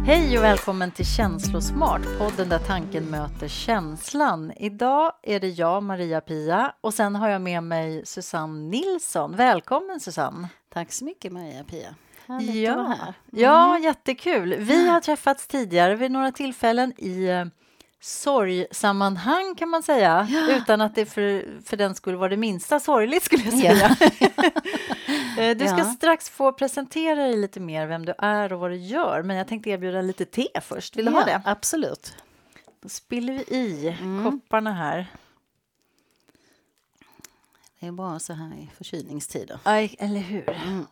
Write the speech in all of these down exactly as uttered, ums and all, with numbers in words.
Hej och välkommen till Känslosmart, podden där tanken möter känslan. Idag är det jag, Maria-Pia, och sen har jag med mig Susanne Nilsson. Välkommen Susanne. Tack så mycket Maria-Pia. Härligt ja. att vara här. Mm. Ja, jättekul. Vi har träffats tidigare vid några tillfällen i eh, sorgsammanhang kan man säga. Ja. Utan att det för, för den skulle vara det minsta sorgligt skulle jag säga. Ja. Du ska ja. strax få presentera dig lite mer vem du är och vad du gör. Men jag tänkte erbjuda lite te först. Vill du ja, ha det? Absolut. Då spiller vi i mm. kopparna här. Det är bra så här i förkylningstider. Aj, eller hur? Mm.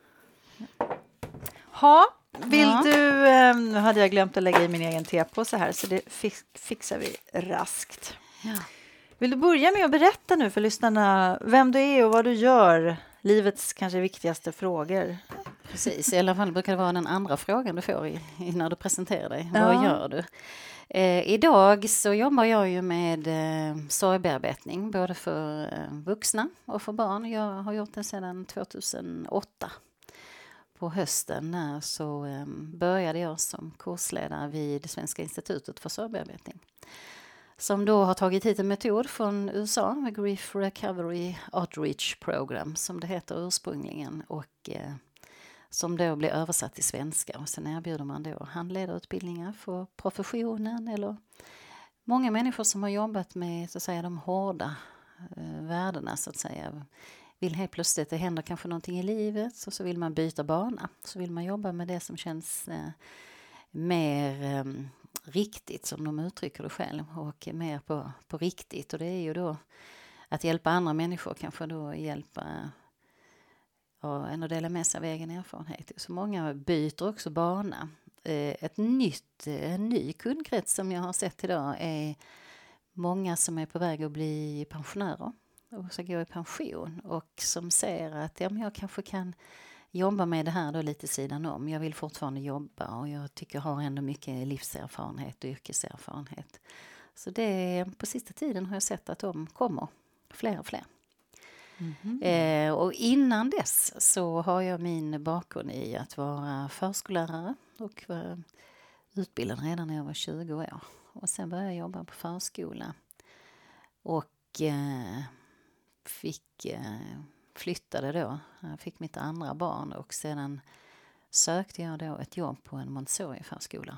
Ha, vill ja. du... Eh, nu hade jag glömt att lägga i min egen tepåse här. Så det fix, fixar vi raskt. Ja. Vill du börja med att berätta nu för lyssnarna vem du är och vad du gör? Livets kanske viktigaste frågor. Precis, i alla fall brukar det vara den andra frågan du får i, i när du presenterar dig. Ja. Vad gör du? Eh, idag så jobbar jag ju med eh, sorgbearbetning både för eh, vuxna och för barn. Jag har gjort det sedan tjugohundraåtta. På hösten när så eh, började jag som kursledare vid Svenska institutet för sorgbearbetning. Som då har tagit hit en metod från U S A, Grief Recovery Outreach Program som det heter ursprungligen och eh, som då blir översatt till svenska. Och sen erbjuder man då handledarutbildningar för professionen eller många människor som har jobbat med så att säga, de hårda eh, värdena så att säga. Vill helt plötsligt, det händer kanske någonting i livet så, så vill man byta bana. Så vill man jobba med det som känns eh, mer eh, riktigt som de uttrycker det själv och mer på, på riktigt. Och det är ju då att hjälpa andra människor, kanske då hjälpa ja, en att dela med sig av egen erfarenhet. Så många byter också bana. Eh, ett nytt, en ny kundkrets som jag har sett idag är många som är på väg att bli pensionärer. Och ska gå i pension och som ser att ja, men jag kanske kan jobba med det här då lite sidan om. Jag vill fortfarande jobba och jag tycker jag har ändå mycket livserfarenhet och yrkeserfarenhet. Så det, på sista tiden har jag sett att de kommer fler och fler. Mm-hmm. Eh, och innan dess så har jag min bakgrund i att vara förskollärare och var utbildad redan när jag var tjugo år. Och sen började jag jobba på förskola och eh, fick eh, flyttade då. Jag fick mitt andra barn och sedan sökte jag då ett jobb på en Montessori-förskola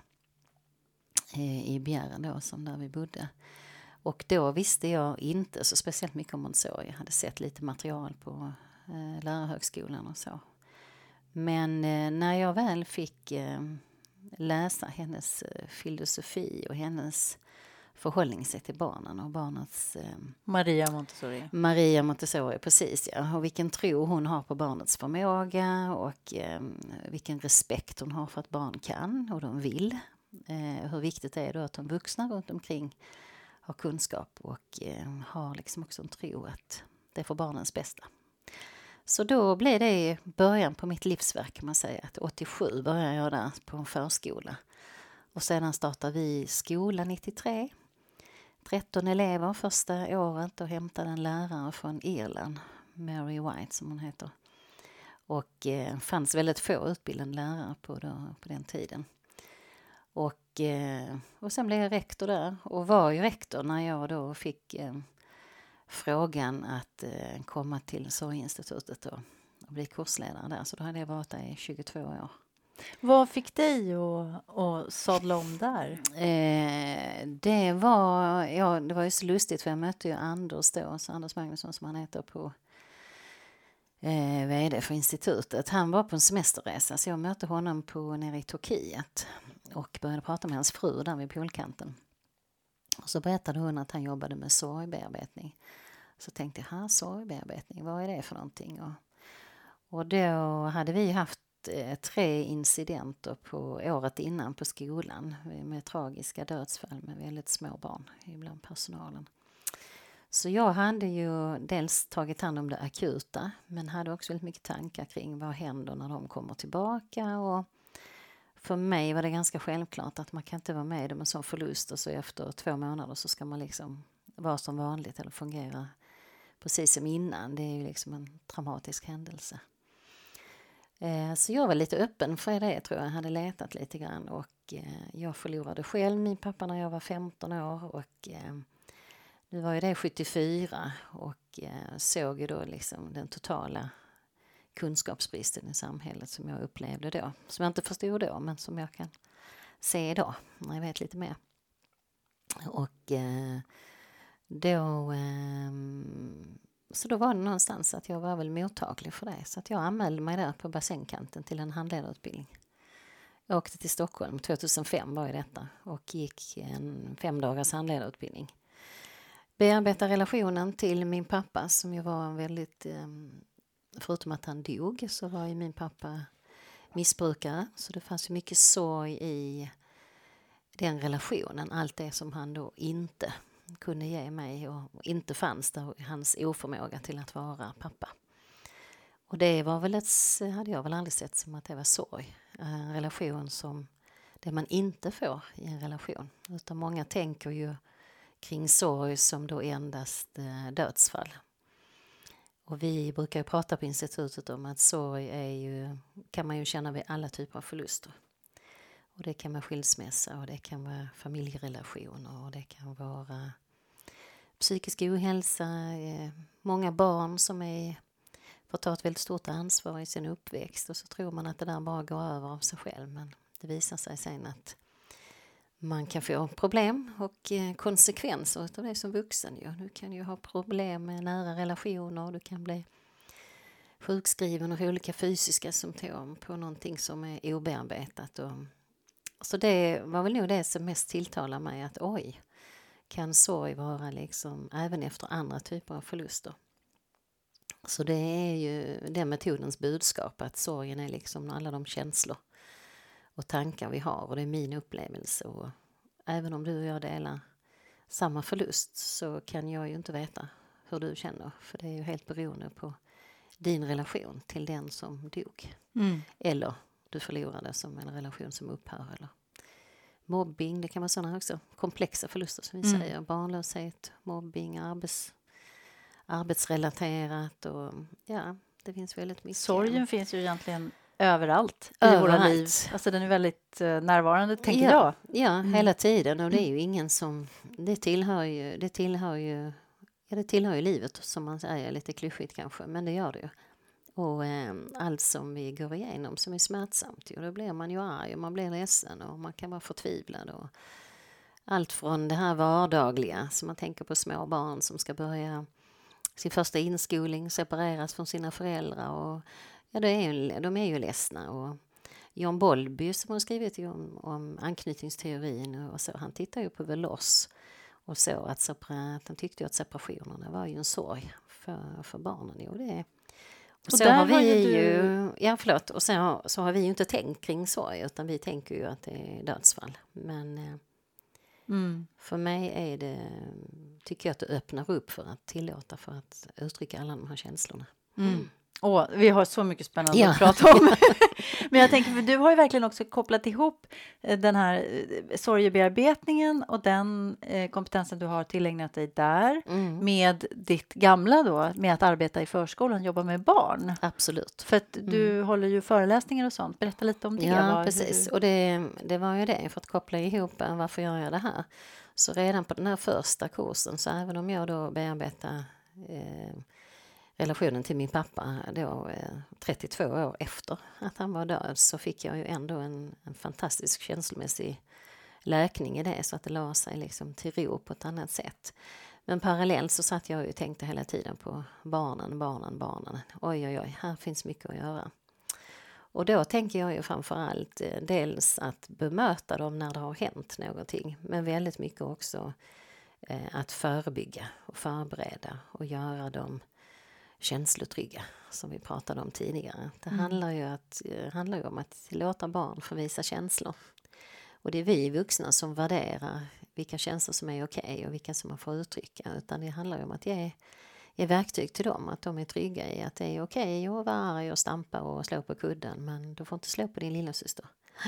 eh, i Bjärren då som där vi bodde. Och då visste jag inte så speciellt mycket om Montessori. Jag hade sett lite material på eh, lärarhögskolan och så. Men eh, när jag väl fick eh, läsa hennes eh, filosofi och hennes förhållningssätt till barnen och barnets... Eh, Maria Montessori. Maria Montessori, precis ja. Och vilken tro hon har på barnets förmåga och eh, vilken respekt hon har för att barn kan och de vill. Eh, hur viktigt det är då att de vuxna runt omkring har kunskap och eh, har liksom också en tro att det är för barnens bästa. Så då blev det början på mitt livsverk kan man säga. Att åttiosju började jag där på en förskola. Och sedan startade vi skola nittiotre. tretton elever första året och hämtade en lärare från Irland, Mary White som hon heter. Och eh, fanns väldigt få utbildade lärare på, då, på den tiden. Och, eh, och sen blev jag rektor där och var ju rektor när jag då fick eh, frågan att eh, komma till Sorginstitutet och, och bli kursledare där. Så då hade jag varit där i tjugotvå år. Vad fick dig att, att sadla om där? Eh, det var ja, det var ju så lustigt för jag mötte ju Anders då, så Anders Magnusson som han heter på eh, vd för institutet. Han var på en semesterresa så jag mötte honom på nere i Turkiet och började prata med hans fru där vid poolkanten. Och så berättade hon att han jobbade med sorgbearbetning. Så tänkte jag, ha, sorgbearbetning, vad är det för någonting? Och, och då hade vi haft tre incidenter på året innan på skolan med tragiska dödsfall med väldigt små barn ibland personalen. Så jag hade ju dels tagit hand om det akuta men hade också väldigt mycket tankar kring vad händer när de kommer tillbaka och för mig var det ganska självklart att man kan inte vara med om en sån förlust och så efter två månader så ska man liksom vara som vanligt eller fungera precis som innan. Det är ju liksom en traumatisk händelse. Så jag var lite öppen för det tror jag. Jag hade letat lite grann och och eh, jag förlorade själv min pappa när jag var femton år och eh, nu var jag det sjuttiofyra och eh, såg ju då liksom den totala kunskapsbristen i samhället som jag upplevde då. Som jag inte förstod då, men som jag kan se idag när jag vet lite mer. Och eh, då... Eh, så då var det någonstans att jag var väl mottaglig för det. Så att jag anmälde mig där på bassängkanten till en handledarutbildning. Jag åkte till Stockholm, tjugohundrafem var ju detta. Och gick en fem dagars handledarutbildning. Bearbetade relationen till min pappa som ju var en väldigt... Eh, förutom att han dog så var ju min pappa missbrukare. Så det fanns ju mycket sorg i den relationen. Allt det som han då inte kunde ge mig och inte fanns där, hans oförmåga till att vara pappa. Och det var väl ett, hade jag väl aldrig sett som att det var sorg. En relation som det man inte får i en relation. Utan många tänker ju kring sorg som då endast dödsfall. Och vi brukar ju prata på institutet om att sorg är ju, kan man ju känna vid alla typer av förluster. Och det kan vara skilsmässa och det kan vara familjerelationer och det kan vara psykisk ohälsa. Många barn som är, får ta ett väldigt stort ansvar i sin uppväxt och så tror man att det där bara går över av sig själv. Men det visar sig sen att man kan få problem och konsekvenser av det som vuxen. Ja. Du kan ju ha problem med nära relationer och du kan bli sjukskriven och olika fysiska symptom på någonting som är obearbetat. Och, så det var väl nog det som mest tilltalar mig att oj, kan sorg vara liksom även efter andra typer av förluster. Så det är ju den metodens budskap att sorgen är liksom alla de känslor och tankar vi har och det är min upplevelse. Och även om du och jag delar samma förlust så kan jag ju inte veta hur du känner. För det är ju helt beroende på din relation till den som dog. Mm. Eller du förlorade som en relation som upphör. Eller mobbing, det kan vara sådana också komplexa förluster som vi mm. säger. Barnlöshet, mobbing, arbets, arbetsrelaterat och ja, det finns väldigt mycket. Sorgen finns ju egentligen överallt i överallt. Våra liv. Alltså den är väldigt uh, närvarande, tänker ja, jag. Ja, mm. hela tiden. Och det är ju ingen som... Det tillhör ju... Det tillhör ju, ja, det tillhör ju livet, som man säger, lite klyschigt kanske. Men det gör det ju. Och eh, allt som vi går igenom som är smärtsamt. Och då blir man ju arg och man blir ledsen och man kan vara förtvivlad. Och allt från det här vardagliga, som man tänker på små barn som ska börja sin första inskolning, separeras från sina föräldrar och ja, det är ju, de är ju ledsna. Och John Bowlby som har skrivit om, om anknytningsteorin och så, han tittar ju på Veloz och så att, separa, att han tyckte att separationerna var ju en sorg för, för barnen. Jo, det är. Och, och så har vi har ju, du... ja förlåt, och så har, så har vi ju inte tänkt kring sorg utan vi tänker ju att det är dödsfall. Men mm. för mig är det, tycker jag att det öppnar upp för att tillåta för att uttrycka alla de här känslorna. Mm. Mm. Åh, vi har så mycket spännande ja. att prata om. Men jag tänker, för du har ju verkligen också kopplat ihop den här sorgebearbetningen och den eh, kompetensen du har tillägnat dig där mm. med ditt gamla då, med att arbeta i förskolan, jobba med barn. Absolut. För att du mm. håller ju föreläsningar och sånt. Berätta lite om det. Ja, var, precis. Du... Och det, det var ju det, för att koppla ihop varför gör jag det här. Så redan på den här första kursen, så även om jag då bearbetar eh, relationen till min pappa då eh, trettiotvå år efter att han var död, så fick jag ju ändå en, en fantastisk känslomässig läkning i det, så att det la sig liksom till ro på ett annat sätt. Men parallellt så satt jag och tänkte hela tiden på barnen, barnen, barnen. Oj, oj, oj, här finns mycket att göra. Och då tänker jag ju framförallt eh, dels att bemöta dem när det har hänt någonting, men väldigt mycket också eh, att förebygga och förbereda och göra dem känslotrygga, som vi pratade om tidigare. Det mm. handlar ju att, handlar ju om att låta barn få visa känslor. Och det är vi vuxna som värderar vilka känslor som är okej och vilka som man får uttrycka. Utan det handlar ju om att ge, ge verktyg till dem, att de är trygga i att det är okej att vara arg och stampa och slå på kudden, men du får inte slå på din lilla syster.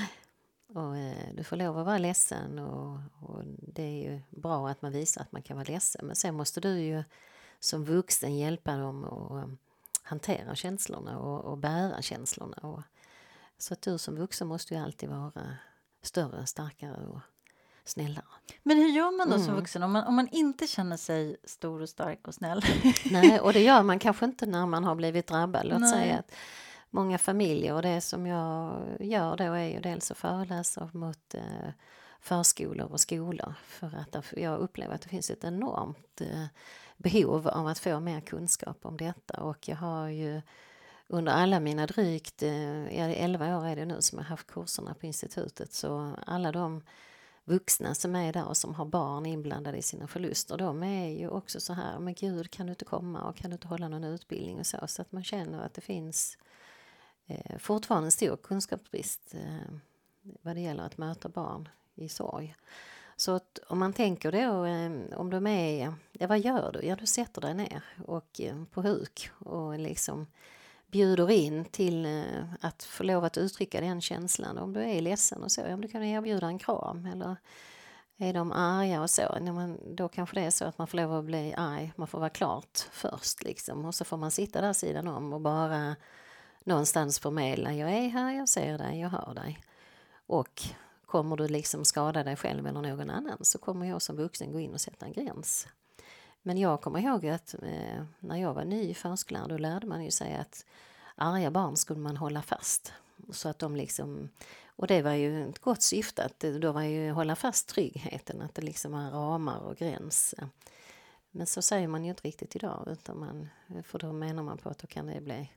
Och eh, du får lov att vara ledsen och, och det är ju bra att man visar att man kan vara ledsen. Men sen måste du ju som vuxen hjälpa dem att hantera känslorna och, och bära känslorna. Och, så att du som vuxen måste ju alltid vara större, starkare och snällare. Men hur gör man då som Mm. vuxen om man, om man inte känner sig stor och stark och snäll? Nej, och det gör man kanske inte när man har blivit drabbad. Låt Nej. säga att många familjer, och det som jag gör då är ju dels att föreläsa mot eh, förskolor och skolor, för att jag upplever att det finns ett enormt eh, behov av att få mer kunskap om detta, och jag har ju under alla mina drygt eh, elva år är det nu som jag har haft kurserna på institutet, så alla de vuxna som är där och som har barn inblandade i sina förluster, de är ju också så här, men gud, kan du inte komma och kan du inte hålla någon utbildning och så, så att man känner att det finns eh, fortfarande en stor kunskapsbrist eh, vad det gäller att möta barn i sorg. Så att om man tänker då, eh, om de är, ja, vad gör du? Ja, du sätter dig ner och eh, på huk och liksom bjuder in till eh, att få lov att uttrycka den känslan. Om du är ledsen och så, ja, du kan erbjuda en kram, eller är de arga och så, när man, då kanske det är så att man får lov att bli arg, man får vara klart först liksom, och så får man sitta där sidan om och bara någonstans förmedla, jag är här, jag ser dig, jag hör dig. Och kommer du liksom skada dig själv eller någon annan, så kommer jag som vuxen gå in och sätta en gräns. Men jag kommer ihåg att eh, när jag var ny i förskolan, då lärde man ju sig att arga barn skulle man hålla fast. Så att de liksom, och det var ju ett gott syfte, att då var ju hålla fast tryggheten, att det liksom var ramar och gränser. Men så säger man ju inte riktigt idag, utan man, för då menar man på att då kan det bli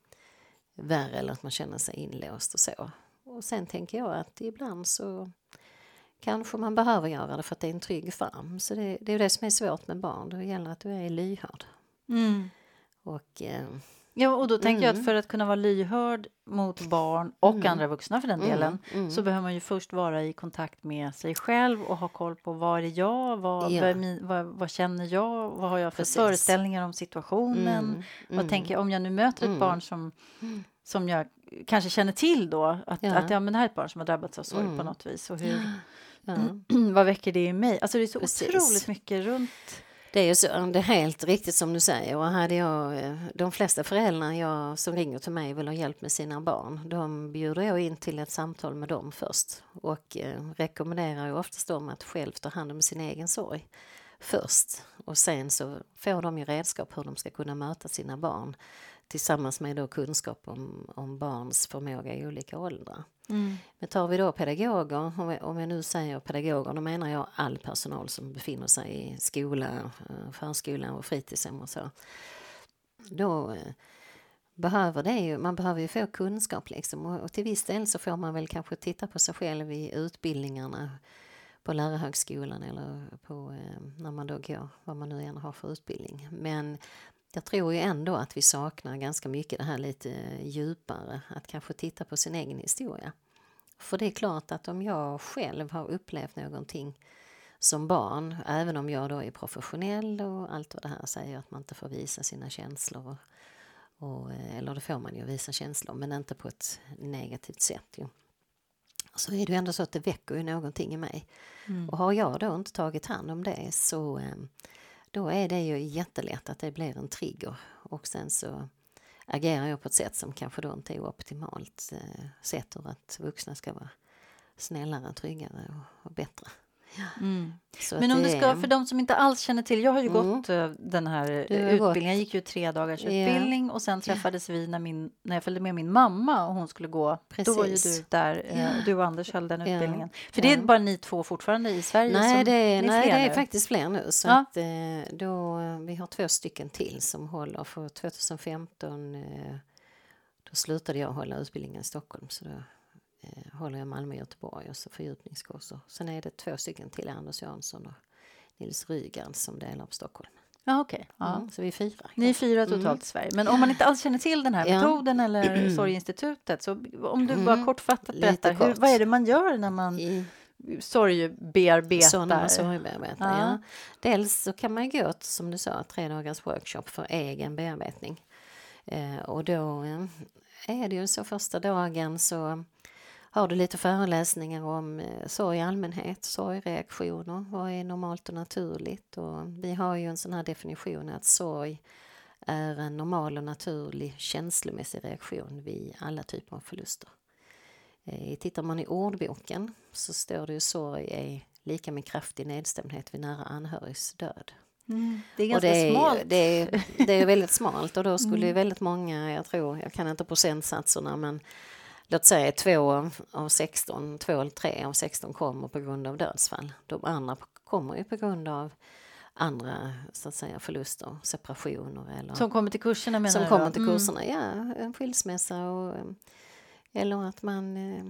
värre, eller att man känner sig inlåst och så. Och sen tänker jag att ibland så kanske man behöver göra det för att det är en trygg famn. Så det, det är det som är svårt med barn. Det gäller att du är lyhörd. Mm. Och, eh, Ja, och då tänker jag Mm. att för att kunna vara lyhörd mot barn och Mm. andra vuxna för den Mm. delen, Mm. så behöver man ju först vara i kontakt med sig själv och ha koll på vad är jag, vad, Ja. vad, är min, vad, vad känner jag, vad har jag för Precis. föreställningar om situationen. Mm. Vad Mm. tänker jag, om jag nu möter ett Mm. barn som, som jag kanske känner till då, att, Ja. att ja, men det här är ett barn som har drabbats av sorg Mm. på något vis, och hur, Ja. vad väcker det i mig? Alltså det är så Precis. otroligt mycket runt. Det är ju så, det är helt riktigt som du säger. Och hade jag, eh, de flesta föräldrar jag, som ringer till mig vill ha hjälp med sina barn, de bjuder jag in till ett samtal med dem först. Och eh, rekommenderar ju oftast dem att själv ta hand om sin egen sorg först. Och sen så får de ju redskap hur de ska kunna möta sina barn, tillsammans med då kunskap om, om barns förmåga i olika åldrar. Mm. Men tar vi då pedagoger, om jag, om jag nu säger pedagoger, då menar jag all personal som befinner sig i skola, förskola och fritidshem och så. Då eh, behöver det ju, man behöver ju få kunskap liksom, och, och till viss del så får man väl kanske titta på sig själv i utbildningarna på lärarhögskolan, eller på eh, när man då går, vad man nu än har för utbildning. Men jag tror ju ändå att vi saknar ganska mycket det här lite djupare, att kanske titta på sin egen historia. För det är klart att om jag själv har upplevt någonting som barn, även om jag då är professionell och allt vad det här säger, att man inte får visa sina känslor, och, och, eller det får man ju visa känslor, men inte på ett negativt sätt ju. Så är det ju ändå så att det väcker ju någonting i mig. Mm. Och har jag då inte tagit hand om det, så då är det ju jättelätt att det blir en trigger. Och sen så agerar jag på ett sätt som kanske då inte är optimalt eh, sett ur att vuxna ska vara snällare, tryggare och, och bättre. Ja. Mm. Men om du ska, för de som inte alls känner till, jag har ju mm. gått uh, den här utbildningen, gått. jag gick ju tre dagars utbildning, yeah. och sen träffades yeah. vi när, min, när jag följde med min mamma och hon skulle gå. Precis. Då var ju du där, yeah. uh, du och Anders höll den yeah. utbildningen. För yeah. det är bara ni två fortfarande i Sverige? Nej, som, det är, nej, det är nu. faktiskt fler nu. Så ja. att, uh, då, vi har två stycken till som håller. För tjugohundrafemton uh, då slutade jag hålla utbildningen i Stockholm, så då håller jag Malmö och Göteborg och så fördjupningskurser. Sen är det två stycken till, Anders Jansson och Nils Rygard, som delar på Stockholm. Ja, okej. Okay. Ja. Mm, så vi är fyra. Ni är fyra totalt mm. i Sverige. Men om man inte alls känner till den här ja. metoden eller Sorginstitutet, så om du bara kortfattat berättar, kort. hur, vad är det man gör när man I, sorgbearbetar? Så när man sorgbearbetar, ja. ja. Dels så kan man gå till, som du sa, tre dagars workshop för egen bearbetning. Eh, och då eh, är det ju så första dagen så har du lite föreläsningar om eh, sorg i allmänhet, sorgreaktioner, vad är normalt och naturligt. Och vi har ju en sån här definition att sorg är en normal och naturlig känslomässig reaktion vid alla typer av förluster. Eh, tittar man i ordboken så står det ju sorg är lika med kraftig nedstämdhet vid nära anhörigs död. Mm. Det är ganska och det är, smalt. Det är, det är väldigt smalt och då skulle Mm. ju väldigt många, jag tror, jag kan inte procentsatserna, men låt säga två av sexton, två eller tre av sexton kommer på grund av dödsfall. De andra kommer ju på grund av andra så att säga förluster, separationer eller som kommer till kurserna menar som du kommer då? till kurserna, mm. ja, en skilsmässa och eller att man eh,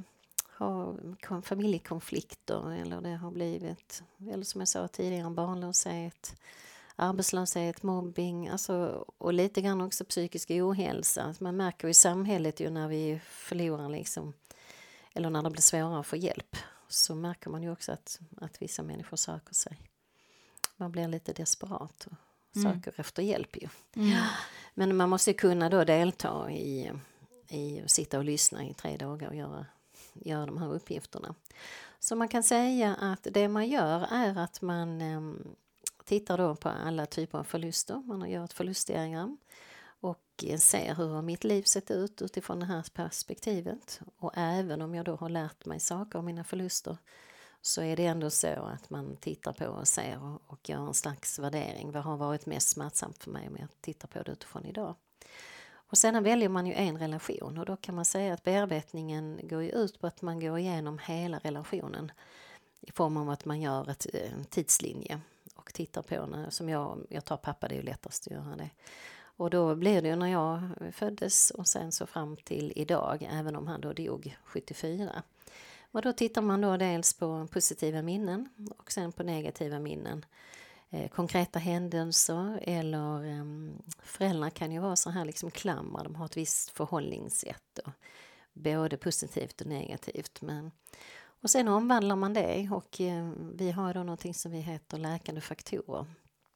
har familjekonflikter eller det har blivit, eller som jag sa tidigare, barnlöshet, arbetslöshet, mobbing, alltså, och lite grann också psykisk ohälsa. Man märker i samhället ju när vi förlorar liksom, eller när det blir svårare att få hjälp, så märker man ju också att, att vissa människor söker sig. Man blir lite desperat och söker mm. efter hjälp ju. Mm. Men man måste kunna då delta i, i sitta och lyssna i tre dagar och göra, göra de här uppgifterna. Så man kan säga att det man gör är att man eh, tittar då på alla typer av förluster. Man gör ett förlustdiagram och ser hur mitt liv sett ut utifrån det här perspektivet. Och även om jag då har lärt mig saker om mina förluster, så är det ändå så att man tittar på och ser och, och gör en slags värdering. Vad har varit mest smärtsamt för mig med att titta på det utifrån idag? Och sedan väljer man ju en relation, och då kan man säga att bearbetningen går ju ut på att man går igenom hela relationen i form av att man gör ett, en tidslinje och tittar på, när, som jag, jag tar pappa, det är ju lättast att göra det. Och då blir det ju när jag föddes och sen så fram till idag, även om han då dog sjuttiofyra. Och då tittar man då dels på positiva minnen och sen på negativa minnen. Eh, konkreta händelser eller eh, föräldrar kan ju vara så här liksom klamra, de har ett visst förhållningssätt. Och både positivt och negativt. Men, och sen omvandlar man det och eh, vi har då någonting som vi heter läkande faktorer.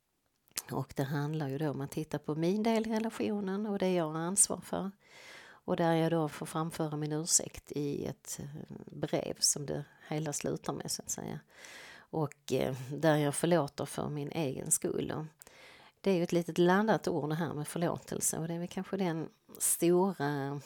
Och det handlar ju då om att titta på min del i relationen och det jag har ansvar för. Och där jag då får framföra min ursäkt i ett brev som det hela slutar med, så att säga. Och eh, där jag förlåter för min egen skull. Och det är ju ett litet laddat ord det här med förlåtelse. Och det är väl kanske den stora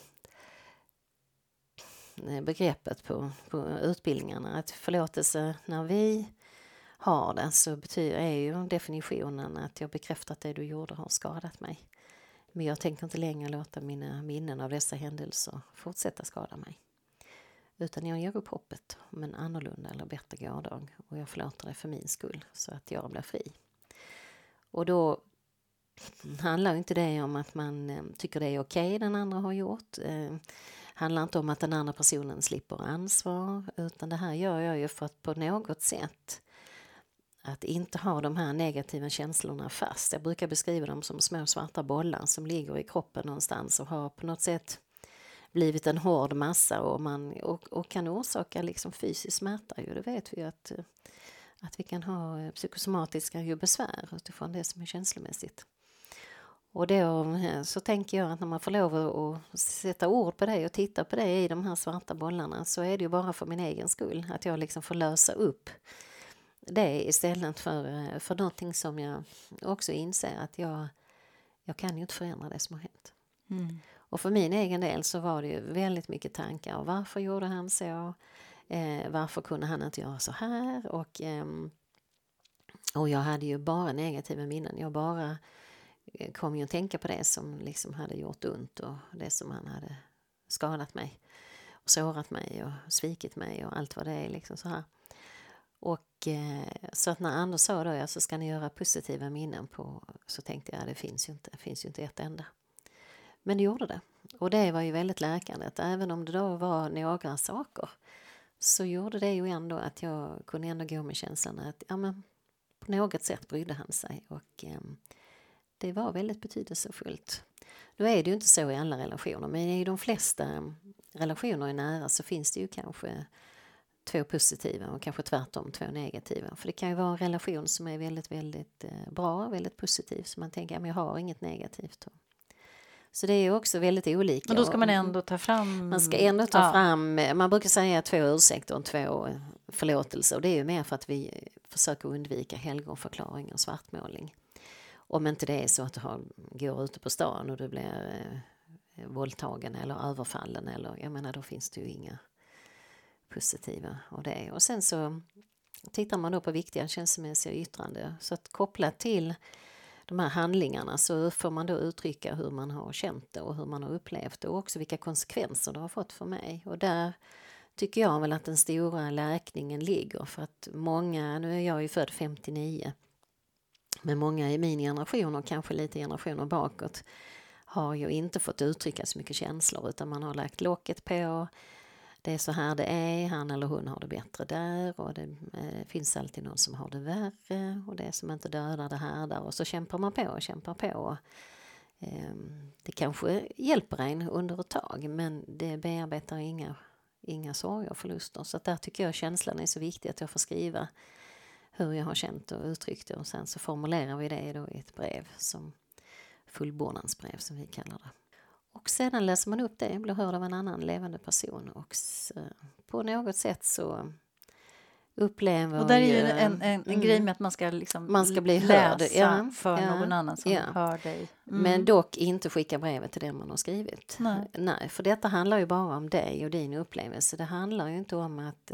begreppet på, på utbildningarna. Att förlåtelse, när vi har det, så betyder, är ju definitionen att jag bekräftar att det du gjorde har skadat mig. Men jag tänker inte längre låta mina minnen av dessa händelser fortsätta skada mig. Utan jag ger upp hoppet om en annorlunda eller bättre gårdag. Och jag förlåter det för min skull så att jag blir fri. Och då handlar inte det om att man tycker det är okej den andra har gjort. Det handlar inte om att den andra personen slipper ansvar. Utan det här gör jag ju för att på något sätt att inte ha de här negativa känslorna fast. Jag brukar beskriva dem som små svarta bollar som ligger i kroppen någonstans och har på något sätt blivit en hård massa och, man, och, och kan orsaka liksom fysisk smärta. Ju. Det vet vi att, att vi kan ha psykosomatiska ju besvär utifrån det som är känslomässigt. Och då så tänker jag att när man får lov att sätta ord på det och titta på det i de här svarta bollarna, så är det ju bara för min egen skull att jag liksom får lösa upp det istället för, för någonting som jag också inser att jag, jag kan ju inte förändra det som har hänt. Mm. Och för min egen del så var det ju väldigt mycket tankar. Och varför gjorde han så? Eh, varför kunde han inte göra så här? Och, eh, och jag hade ju bara negativa minnen. Jag bara eh, kom ju att tänka på det som liksom hade gjort ont och det som han hade skadat mig. Och sårat mig och svikit mig och allt vad det är liksom så här. Och eh, så att när Anders sa då, ja, så ska ni göra positiva minnen på, så tänkte jag, det finns ju inte, det finns ju inte ett enda. Men det gjorde det. Och det var ju väldigt läkande. Även om det då var några saker, så gjorde det ju ändå att jag kunde ändå gå med känslan att ja, men på något sätt brydde han sig. Och eh, det var väldigt betydelsefullt. Nu är det ju inte så i alla relationer, men i de flesta relationer i nära så finns det ju kanske två positiva och kanske tvärtom två negativa. För det kan ju vara en relation som är väldigt, väldigt bra, väldigt positiv. Så man tänker, att jag har inget negativt. Så det är ju också väldigt olika. Men då ska man ändå ta fram... Man ska ändå ta ja. fram... Man brukar säga två ursäkter och två förlåtelser. Och det är ju mer för att vi försöker undvika helgonförklaring och svartmålning. Om inte det är så att du har, går ute på stan och du blir eh, våldtagen eller överfallen. Eller, jag menar, då finns det ju inga... positiva av det. Och sen så tittar man då på viktiga känslomässiga yttranden. Så att kopplat till de här handlingarna så får man då uttrycka hur man har känt det och hur man har upplevt det och också vilka konsekvenser det har fått för mig. Och där tycker jag väl att den stora läkningen ligger, för att många, nu är jag ju född femtionio, men många i min generation och kanske lite generationer bakåt har ju inte fått uttrycka så mycket känslor, utan man har lagt locket på. Det är så här det är, han eller hon har det bättre där och det eh, finns alltid någon som har det värre och det som inte dödar det här där, och så kämpar man på och kämpar på. Och, eh, det kanske hjälper en under ett tag, men det bearbetar inga, inga sorger och förluster. Så att där tycker jag känslan är så viktig, att jag får skriva hur jag har känt och uttryckt det, och sen så formulerar vi det då i ett brev, som fullbordansbrev som vi kallar det. Och sedan läser man upp det, blir hörd av en annan levande person, och så, på något sätt så upplever och där är ju ju, en, en, en mm, grej med att man ska, liksom man ska bli läsa hörd, ja, för ja, någon annan som ja. hör dig. Mm. Men dock inte skicka brevet till den man har skrivit. Nej. Nej, för detta handlar ju bara om dig och din upplevelse. Det handlar ju inte om att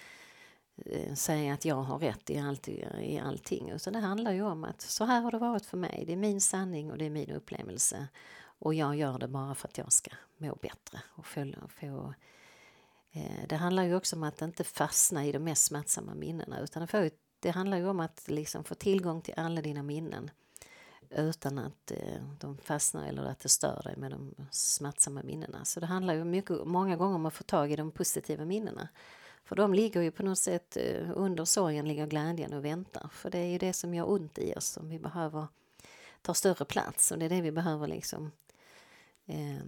eh, säga att jag har rätt i, allt, i allting, utan det handlar ju om att så här har det varit för mig. Det är min sanning och det är min upplevelse. Och jag gör det bara för att jag ska må bättre. Och få, få, eh, det handlar ju också om att inte fastna i de mest smärtsamma minnena. Utan det, får, det handlar ju om att liksom få tillgång till alla dina minnen. Utan att eh, de fastnar eller att det stör dig med de smärtsamma minnena. Så det handlar ju mycket, många gånger om att få tag i de positiva minnena. För de ligger ju på något sätt eh, under sorgen, ligger glädjen och väntar. För det är ju det som gör ont i oss, som vi behöver ta större plats. Och det är det vi behöver liksom Eh,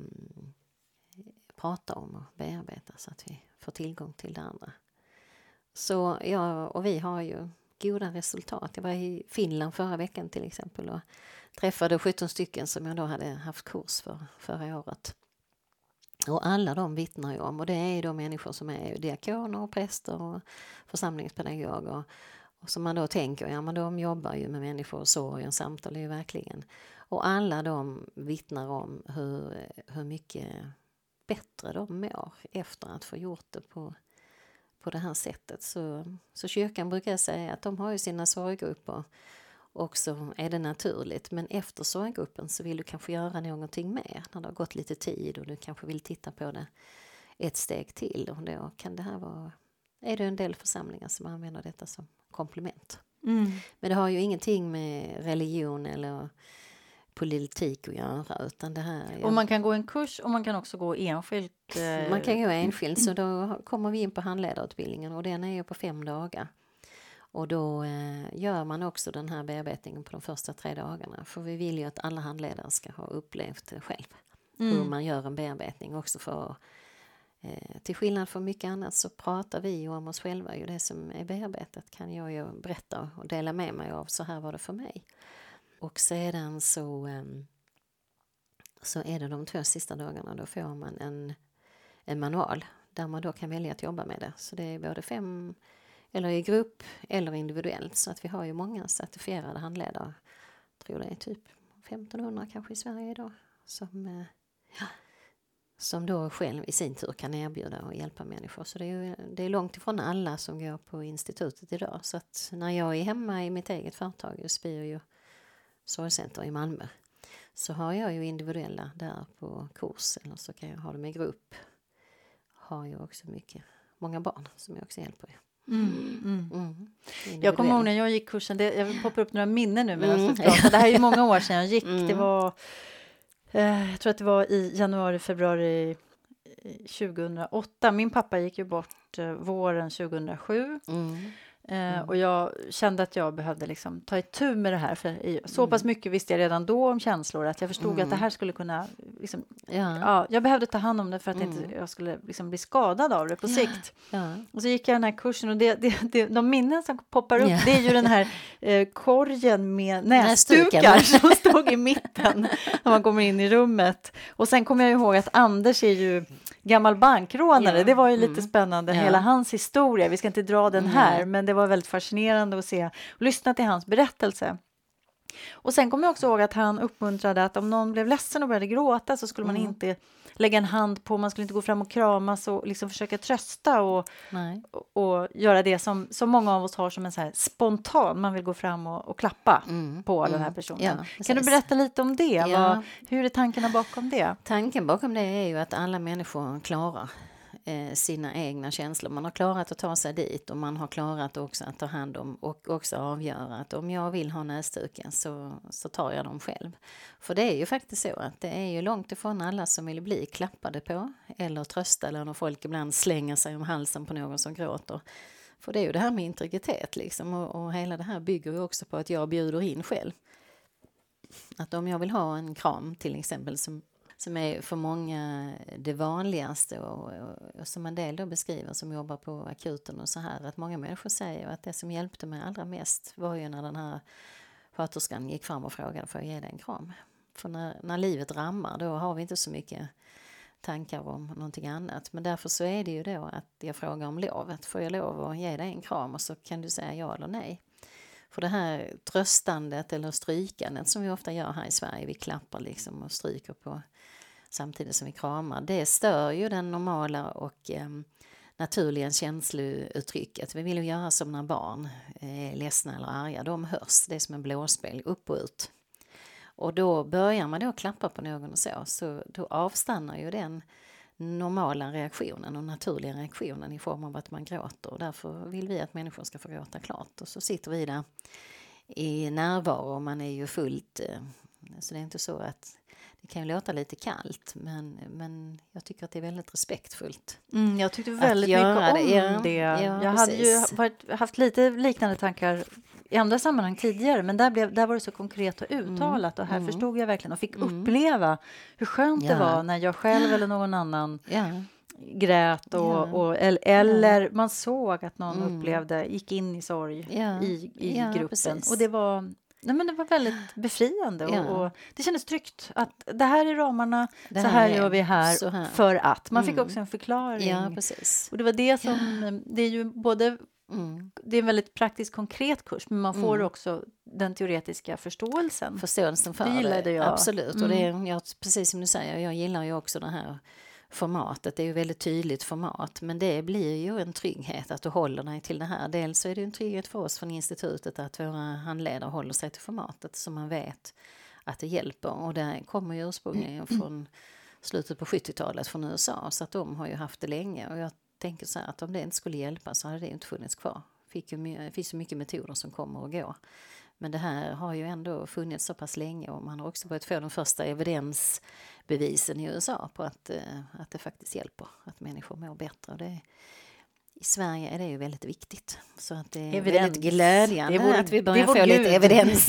prata om och bearbeta, så att vi får tillgång till det andra. Så ja, och vi har ju goda resultat. Jag var i Finland förra veckan till exempel och träffade sjutton stycken som jag då hade haft kurs för förra året. Och alla de vittnar ju om, och det är ju de människor som är diakoner och präster och församlingspedagoger, och som man då tänker, ja men de jobbar ju med människor och sorg och samtal är ju verkligen. Och alla de vittnar om hur, hur mycket bättre de mår efter att få gjort det på, på det här sättet. Så, så kyrkan brukar säga att de har ju sina sorggrupper, och så är det naturligt. Men efter sorggruppen så vill du kanske göra någonting mer när det har gått lite tid och du kanske vill titta på det ett steg till. Och då kan det här vara, är det en del församlingar som använder detta som komplement. Mm. Men det har ju ingenting med religion eller politik att göra, utan det här... Ja. Och man kan gå en kurs och man kan också gå enskilt. Eh... Man kan gå enskilt, så då kommer vi in på handledarutbildningen, och den är ju på fem dagar. Och då eh, gör man också den här bearbetningen på de första tre dagarna. För vi vill ju att alla handledare ska ha upplevt det själv. Mm. Hur man gör en bearbetning också, för eh, till skillnad från mycket annat så pratar vi ju om oss själva. Ju det som är bearbetat kan jag ju berätta och dela med mig av. Så här var det för mig. Och sedan så, um, så är det de två sista dagarna, då får man en, en manual där man då kan välja att jobba med det. Så det är både fem, eller i grupp eller individuellt. Så att vi har ju många certifierade handledare. Jag tror det är typ femtonhundra kanske i Sverige idag. Som, uh, ja, som då själv i sin tur kan erbjuda och hjälpa människor. Så det är, ju, det är långt ifrån alla som går på institutet idag. Så att när jag är hemma i mitt eget företag, just Bio Sorgcenter i Malmö, så har jag ju individuella där på kurs, eller så kan jag ha dem i grupp. Har ju också mycket, många barn som jag också hjälper. Mm, mm. Mm. Jag kommer ihåg när jag gick kursen, det, jag poppar upp några minnen nu, men mm. alltså, det här är ju många år sedan jag gick. Mm. Det var, eh, jag tror att det var i januari, februari tjugohundraåtta. Min pappa gick ju bort eh, våren tjugohundrasju. Mm. Mm. Uh, och jag kände att jag behövde liksom ta itu med det här, för så mm. pass mycket visste jag redan då om känslor att jag förstod mm. att det här skulle kunna liksom, ja. Ja, jag behövde ta hand om det för att mm. inte jag skulle liksom bli skadad av det på ja. sikt. Ja. Och så gick jag den här kursen, och det, det, det, de minnen som poppar upp, ja. det är ju den här eh, korgen med näsdukar som stod i mitten när man kommer in i rummet. Och sen kommer jag ihåg att Anders är ju gammal bankrånare. Ja. Det var ju lite mm. spännande, ja. hela hans historia. Vi ska inte dra den här, mm. men det var väldigt fascinerande att se och lyssna till hans berättelse. Och sen kommer jag också ihåg att han uppmuntrade att om någon blev ledsen och började gråta så skulle mm. man inte lägga en hand på, man skulle inte gå fram och kramas och liksom försöka trösta och, och, och göra det som, som många av oss har som en så här spontan, man vill gå fram och, och klappa mm. på mm. den här personen. Ja, kan du berätta lite om det? Ja. Vad, hur är tankarna bakom det? Tanken bakom det är ju att alla människor klarar sina egna känslor. Man har klarat att ta sig dit och man har klarat också att ta hand om och också avgöra att om jag vill ha näsduken så, så tar jag dem själv. För det är ju faktiskt så att det är ju långt ifrån alla som vill bli klappade på eller trösta eller när folk ibland slänger sig om halsen på någon som gråter. För det är ju det här med integritet liksom och, och hela det här bygger ju också på att jag bjuder in själv. Att om jag vill ha en kram till exempel som som är för många det vanligaste och, och, och som en del då beskriver som jobbar på akuten och så här, att många människor säger att det som hjälpte mig allra mest var ju när den här sköterskan gick fram och frågade för att ge dig en kram. För när, när livet rammar då har vi inte så mycket tankar om någonting annat, men därför så är det ju då att jag frågar om lovet. Får jag lov att ge dig en kram och så kan du säga ja eller nej. För det här tröstandet eller strykandet som vi ofta gör här i Sverige, vi klappar liksom och stryker på samtidigt som vi kramar, det stör ju den normala och eh, naturliga känslouttrycket. Vi vill ju göra som när barn är ledsna eller arga, de hörs, det är som en blåspel, upp och ut. Och då börjar man då klappa på någon och så, så då avstannar ju den normala reaktionen och naturliga reaktionen i form av att man gråter. Och därför vill vi att människor ska få gråta klart. Och så sitter vi där i närvaro och man är ju fullt, så det är inte så att det kan ju låta lite kallt, men, men jag tycker att det är väldigt respektfullt. Mm, jag tyckte väldigt mycket om det. Ja, det. Ja, jag hade ju varit, haft lite liknande tankar i andra sammanhang tidigare, men där, blev, där var det så konkret och uttalat mm, och här mm. förstod jag verkligen och fick mm. uppleva hur skönt ja. det var när jag själv eller någon annan ja. grät och, ja. och, eller, eller ja. man såg att någon mm. upplevde, gick in i sorg ja. i, i ja, gruppen. Precis. Och det var... Nej, men det var väldigt befriande och, ja. och det kändes tryggt att det här är ramarna, så här, här gör vi här, här för att. Man mm. fick också en förklaring. Ja, precis. Och det var det som, det är ju både, mm. det är en väldigt praktisk konkret kurs, men man får mm. också den teoretiska förståelsen. Förståelsen för det. Gillade jag. Absolut, mm. och det är, jag, precis som du säger, jag gillar ju också det här formatet, det är ju väldigt tydligt format, men det blir ju en trygghet att du håller dig till det här. Dels så är det en trygghet för oss från institutet att våra handledare håller sig till formatet så man vet att det hjälper, och det kommer ju ursprungligen från slutet på sjuttiotalet från U S A, så att de har ju haft det länge, och jag tänker så här att om det inte skulle hjälpa så hade det inte funnits kvar. Fick ju, det finns ju mycket metoder som kommer och går. Men det här har ju ändå funnits så pass länge, och man har också börjat få de första evidensbevisen i U S A på att, att det faktiskt hjälper, att människor mår bättre. Och det, i Sverige är det ju väldigt viktigt. Så att det är evidens. Väldigt glädjande det vore, att vi börjar få Gud. lite evidens.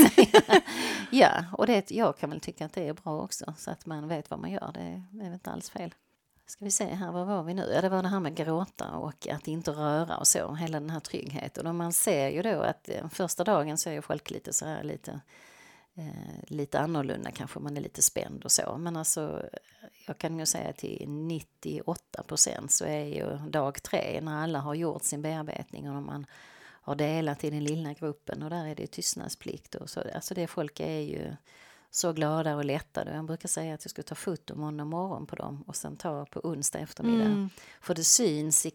Ja, och det, jag kan väl tycka att det är bra också, så att man vet vad man gör. Det är, det är inte alls fel. Ska vi se här, vad var vi nu? Ja, det var det här med gråta och att inte röra och så, hela den här tryggheten. Och man ser ju då att eh, första dagen så är ju folk lite så här lite, eh, lite annorlunda, kanske man är lite spänd och så. Men alltså, jag kan ju säga till nittioåtta procent så är ju dag tre när alla har gjort sin bearbetning och man har delat i den lilla gruppen, och där är det tystnadsplikt och så. Alltså det folk är ju så glada och lättade. Jag brukar säga att jag ska ta foto måndag morgon på dem och sen ta på onsdag eftermiddag. Mm. För det syns i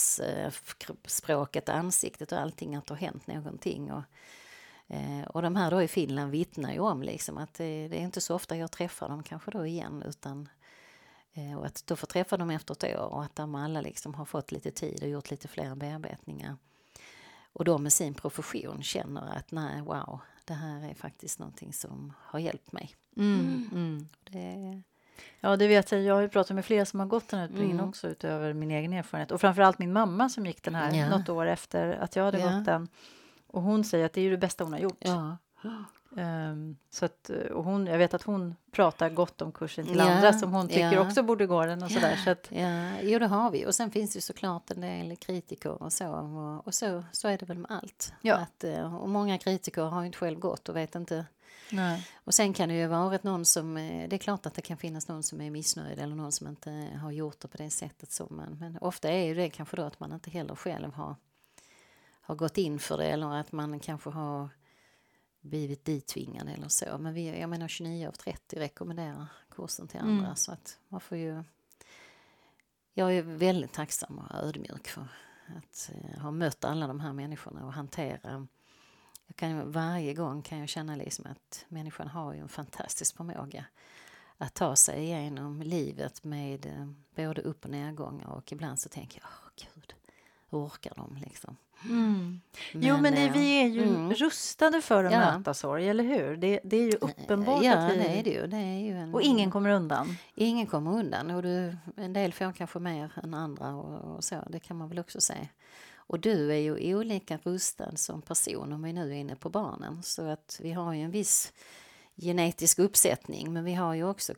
kroppsspråket, ansiktet och allting att det har hänt någonting. Och, eh, och de här då i Finland vittnar ju om liksom att det, det är inte så ofta jag träffar dem kanske då igen, utan eh, och att då får träffa dem efter ett år, och att de alla liksom har fått lite tid och gjort lite fler bearbetningar. Och de med sin profession känner att nej, wow, det här är faktiskt någonting som har hjälpt mig. Mm, mm. Det... Ja, det vet jag. Jag har ju pratat med flera som har gått den här utbildningen mm. också, utöver min egen erfarenhet. Och framförallt min mamma som gick den här ja. något år efter att jag hade ja. gått den. Och hon säger att det är det bästa hon har gjort. Ja. Um, så att, och hon, jag vet att hon pratar gott om kursen till ja, andra som hon tycker ja. också borde gå den och ja, sådär. Så att, ja, jo det har vi. Och sen finns det ju såklart en del kritiker och så. Och, och så, så är det väl med allt. Ja. Att, och många kritiker har ju inte själv gått och vet inte. Nej. Och sen kan det ju vara någon som, det är klart att det kan finnas någon som är missnöjd eller någon som inte har gjort det på det sättet som man, men ofta är ju det kanske då att man inte heller själv har, har gått in för det, eller att man kanske har blivit dittvingade eller så. Men vi, jag menar tjugonio av trettio rekommenderar kursen till andra. Mm. Så att man får ju... Jag är väldigt tacksam och ödmjuk för att uh, ha mött alla de här människorna och hantera... Jag kan, varje gång kan jag känna liksom att människan har ju en fantastisk förmåga att ta sig igenom livet med uh, både upp- och nedgångar. Och ibland så tänker jag, åh gud, hur orkar de liksom? Mm. Men, jo, men nej, vi är ju mm. rustade för att ja. möta sorg, eller hur? Det, det är ju uppenbart ja, att vi... det är det ju. Det är ju en... Och ingen kommer undan. Ingen kommer undan. Och du, en del får kanske mer än andra och, och så. Det kan man väl också säga. Och du är ju olika rustad som person om vi nu är inne på barnen. Så att vi har ju en viss genetisk uppsättning. Men vi har ju också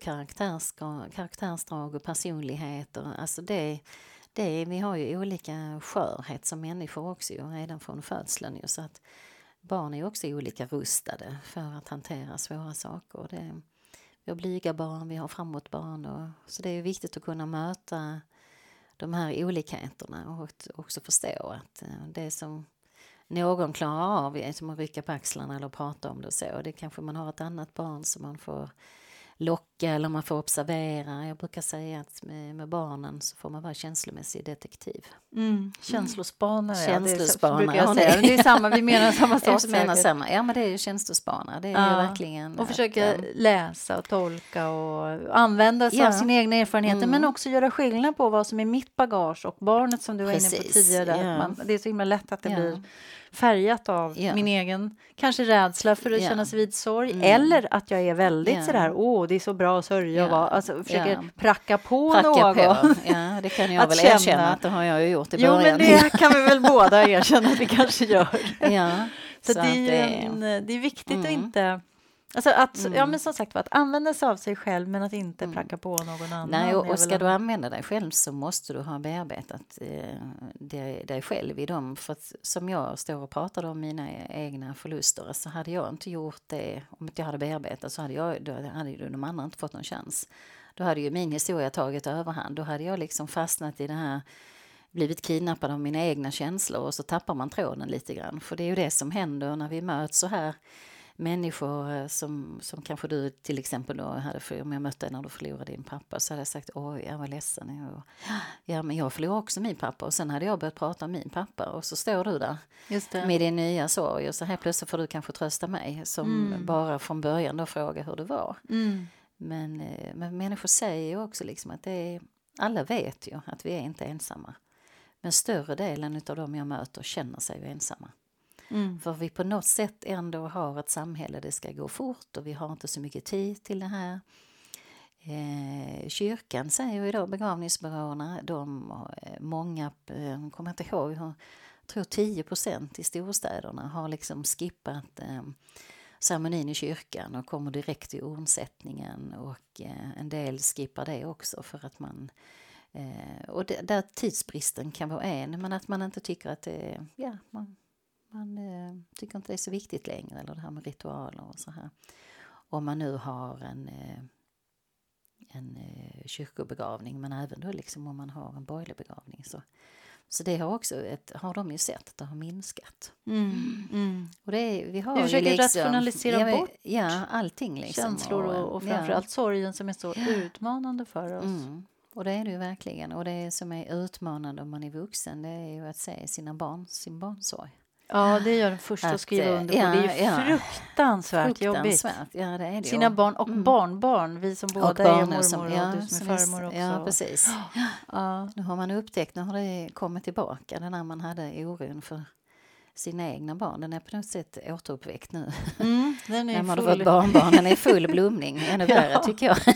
karaktärsdrag och personligheter. Alltså det... Det, vi har ju olika skörhet som människor också ju, redan från födseln. Ju, så att barn är också olika rustade för att hantera svåra saker. Det, vi har blyga barn, vi har framåt barn. Och, så det är viktigt att kunna möta de här olikheterna och också förstå att det som någon klarar av är som att rycka på axlarna eller prata om det och så. Det kanske man har ett annat barn som man får... locka eller man får observera. Jag brukar säga att med, med barnen så får man vara känslomässig detektiv. Mm. Känslospanare. Känslospanare. Ja, det, är, jag säga. Det är samma, vi menar samma sak. Vi menar samma. Ja, men det är ju känslospanare. Det är ja. ju verkligen... Och försöka att, läsa och tolka och använda sig ja. av sina egna erfarenheter. Mm. Men också göra skillnad på vad som är mitt bagage och barnet som du var Precis. inne på tidigare. Ja. Man, det är så himla lätt att det ja. blir färgat av ja. min egen kanske rädsla för att ja. känna sig vid sorg. Mm. Eller att jag är väldigt ja. sådär, åh det är så bra att sörja. Ja. Och alltså, försöker ja. pracka på pracka någon. På. Ja, det kan jag väl känna. erkänna att det har jag ju gjort i jo, början. Jo, men det kan vi väl båda erkänna att vi kanske gör. Ja. Så, så det, är det, en, det är viktigt mm. att inte... Alltså att, mm. ja men som sagt att använda sig av sig själv men att inte mm. pracka på någon annan. Nej, och, och ska en... du använda dig själv så måste du ha bearbetat eh, dig, dig själv i dem. För att, som jag står och pratar om mina egna förluster så hade jag inte gjort det om inte jag hade bearbetat så hade, jag, då hade ju de andra inte fått någon chans. Då hade ju min historia tagit överhand. Då hade jag liksom fastnat i det här blivit kidnappad av mina egna känslor och så tappar man tråden lite grann. För det är ju det som händer när vi möts så här människor som, som kanske du till exempel då hade, för om jag mötte när du förlorade din pappa så hade jag sagt, oj jag var ledsen. Jag, ja men jag förlorade också min pappa och sen hade jag börjat prata om min pappa och så står du där Just det. med din nya sorg och så här plötsligt får du kanske trösta mig som mm. bara från början då fråga hur det var. Mm. Men, men människor säger ju också liksom att det är, alla vet ju att vi är inte ensamma. Men större delen av dem jag möter känner sig ju ensamma. Mm. För vi på något sätt ändå har ett samhälle, det ska gå fort och vi har inte så mycket tid till det här. Eh, kyrkan säger ju idag, begravningsbyråerna, de, många, jag kommer inte ihåg, jag tror tio procent i storstäderna har liksom skippat eh, ceremonin i kyrkan och kommer direkt till undsättningen och eh, en del skippar det också för att man eh, och det, där tidsbristen kan vara en, men att man inte tycker att det ja, man Man eh, tycker inte det är så viktigt längre, eller det här med ritualer och så här. Om man nu har en, eh, en eh, kyrkobegravning, men även då liksom om man har en borgerlig begravning. Så, så det har också ett, har de ju sett att det har minskat. Mm, mm. Och det är, vi har vi försöker liksom, rationalisera ja, bort ja, allting liksom. Känslor och, och framförallt ja. sorgen som är så ja. utmanande för oss. Mm. Och det är det ju verkligen. Och det som är utmanande om man är vuxen, det är ju att se sina barn, sin barnsorg. Ja, det gör den första att skriva under på. Ja, det är ja. fruktansvärt, fruktansvärt jobbigt. Ja, det är det. Sina barn och mm. barnbarn, vi som båda är mormor som, och ja, du som är farmor också. Ja, precis. Ja. Nu har man upptäckt, nu har det kommit tillbaka, den när man hade oron för sina egna barn. Den är på något sätt återuppväckt nu. Mm, den är när man full. har fått barnbarn, den är full blomning. Ännu värre ja. tycker jag.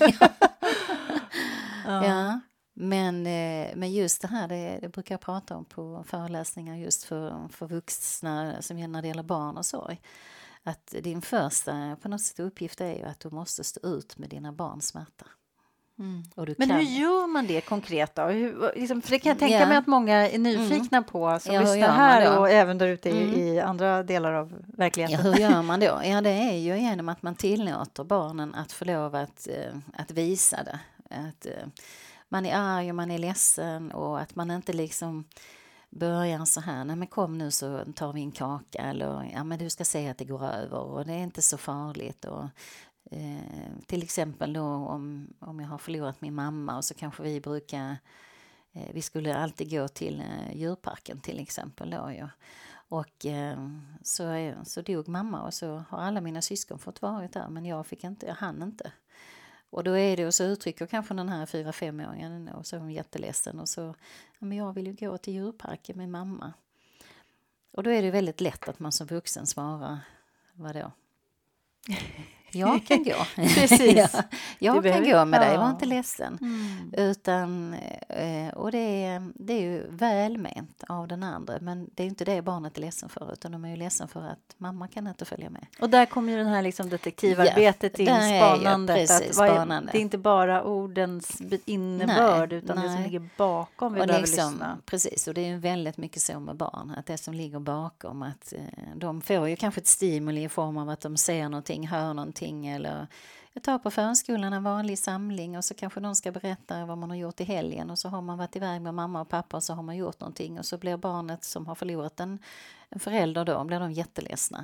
ja. ja. Men, men just det här, det, det brukar jag prata om på föreläsningar just för, för vuxna som när det gäller barn och sorg. Att din första på något sätt uppgift är ju att du måste stå ut med dina barns smärta. Mm. Och du men kan... hur gör man det konkret då? Hur, liksom, för det kan jag tänka yeah. mig att många är nyfikna mm. på som ja, lyssnar här och även där ute mm. i, i andra delar av verkligheten. Ja, hur gör man då? Ja, det är ju genom att man tillåter barnen att få lov att, att visa det. Att man är arg och man är ledsen och att man inte liksom börjar så här, nej men kom nu så tar vi en kaka, eller ja men du ska se att det går över och det är inte så farligt. Och eh, till exempel då om, om jag har förlorat min mamma, och så kanske vi brukar, eh, vi skulle alltid gå till eh, djurparken till exempel då ja. Och eh, så, så dog mamma, och så har alla mina syskon fått vara där, men jag fick inte, jag hann inte. Och då är det, och så uttrycker kanske den här fyra femåringen, och så är hon jätteledsen, och så, ja, men jag vill ju gå till djurparken med mamma. Och då är det väldigt lätt att man som vuxen svarar, vadå? Jag kan gå. Precis. ja, jag du kan behöver, gå med ja. dig, var inte ledsen. Mm. Utan, och det är, det är ju välment av den andra, men det är inte det barnet är ledsen för, utan de är ju ledsen för att mamma kan inte följa med. Och där kommer ju den här liksom detektivarbetet ja, in, spanandet. Precis, att spanande. Det är inte bara ordens innebörd, nej, utan nej. det som ligger bakom vi och behöver liksom, lyssna. Precis, och det är väldigt mycket så med barn, att det som ligger bakom, att eh, de får ju kanske ett stimuli i form av att de ser någonting, hör någonting, eller jag tar på förskolan en vanlig samling, och så kanske de ska berätta vad man har gjort i helgen, och så har man varit iväg med mamma och pappa, och så har man gjort någonting, och så blir barnet som har förlorat en, en förälder då, blir de jätteledsna.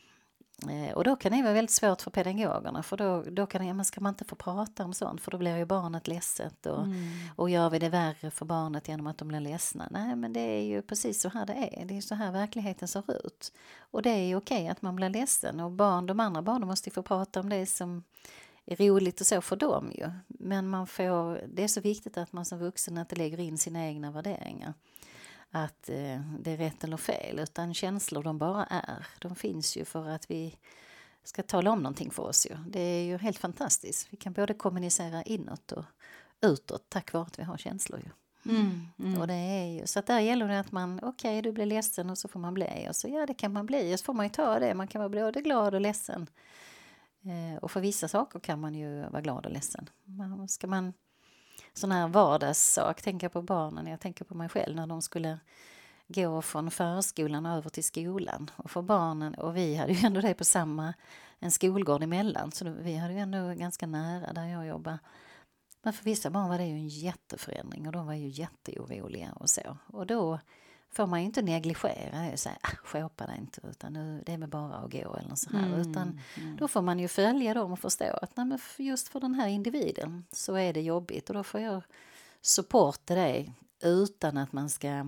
Eh, och då kan det vara väldigt svårt för pedagogerna, för då, då kan det, ja, men ska man inte få prata om sånt, för då blir ju barnet ledset, och, mm. och gör vi det värre för barnet genom att de blir ledsna? Nej, men det är ju precis så här det är, det är så här verkligheten ser ut, och det är ju okej att man blir ledsen, och barn, de andra barnen måste ju få prata om det som är roligt och så för dem ju, men man får, det är så viktigt att man som vuxen inte lägger in sina egna värderingar, att eh, det är rätt eller fel, utan känslor de bara är. De finns ju för att vi ska tala om någonting för oss ju. Det är ju helt fantastiskt. Vi kan både kommunicera inåt och utåt tack vare att vi har känslor ju. Mm, mm. Och det är ju, så att där gäller det att man, okej okay, du blir ledsen, och så får man bli, och så ja det kan man bli, och så får man ju ta det, man kan vara både glad och ledsen. Eh, och för vissa saker kan man ju vara glad och ledsen. Man, ska man sån här vardagssak, tänka på barnen, jag tänker på mig själv när de skulle gå från förskolan över till skolan, och för barnen, och vi hade ju ändå det på samma, en skolgård emellan, så vi hade ju ändå ganska nära där jag jobbar. Men för vissa barn var det ju en jätteförändring, och de var ju jätteoroliga och så, och då får man ju inte negligera det och säga, ah, skåpa det inte, utan nu, det är väl bara att gå eller så här, mm, utan mm. då får man ju följa dem och förstå att nej, men just för den här individen så är det jobbigt, och då får jag supporta dig utan att man ska,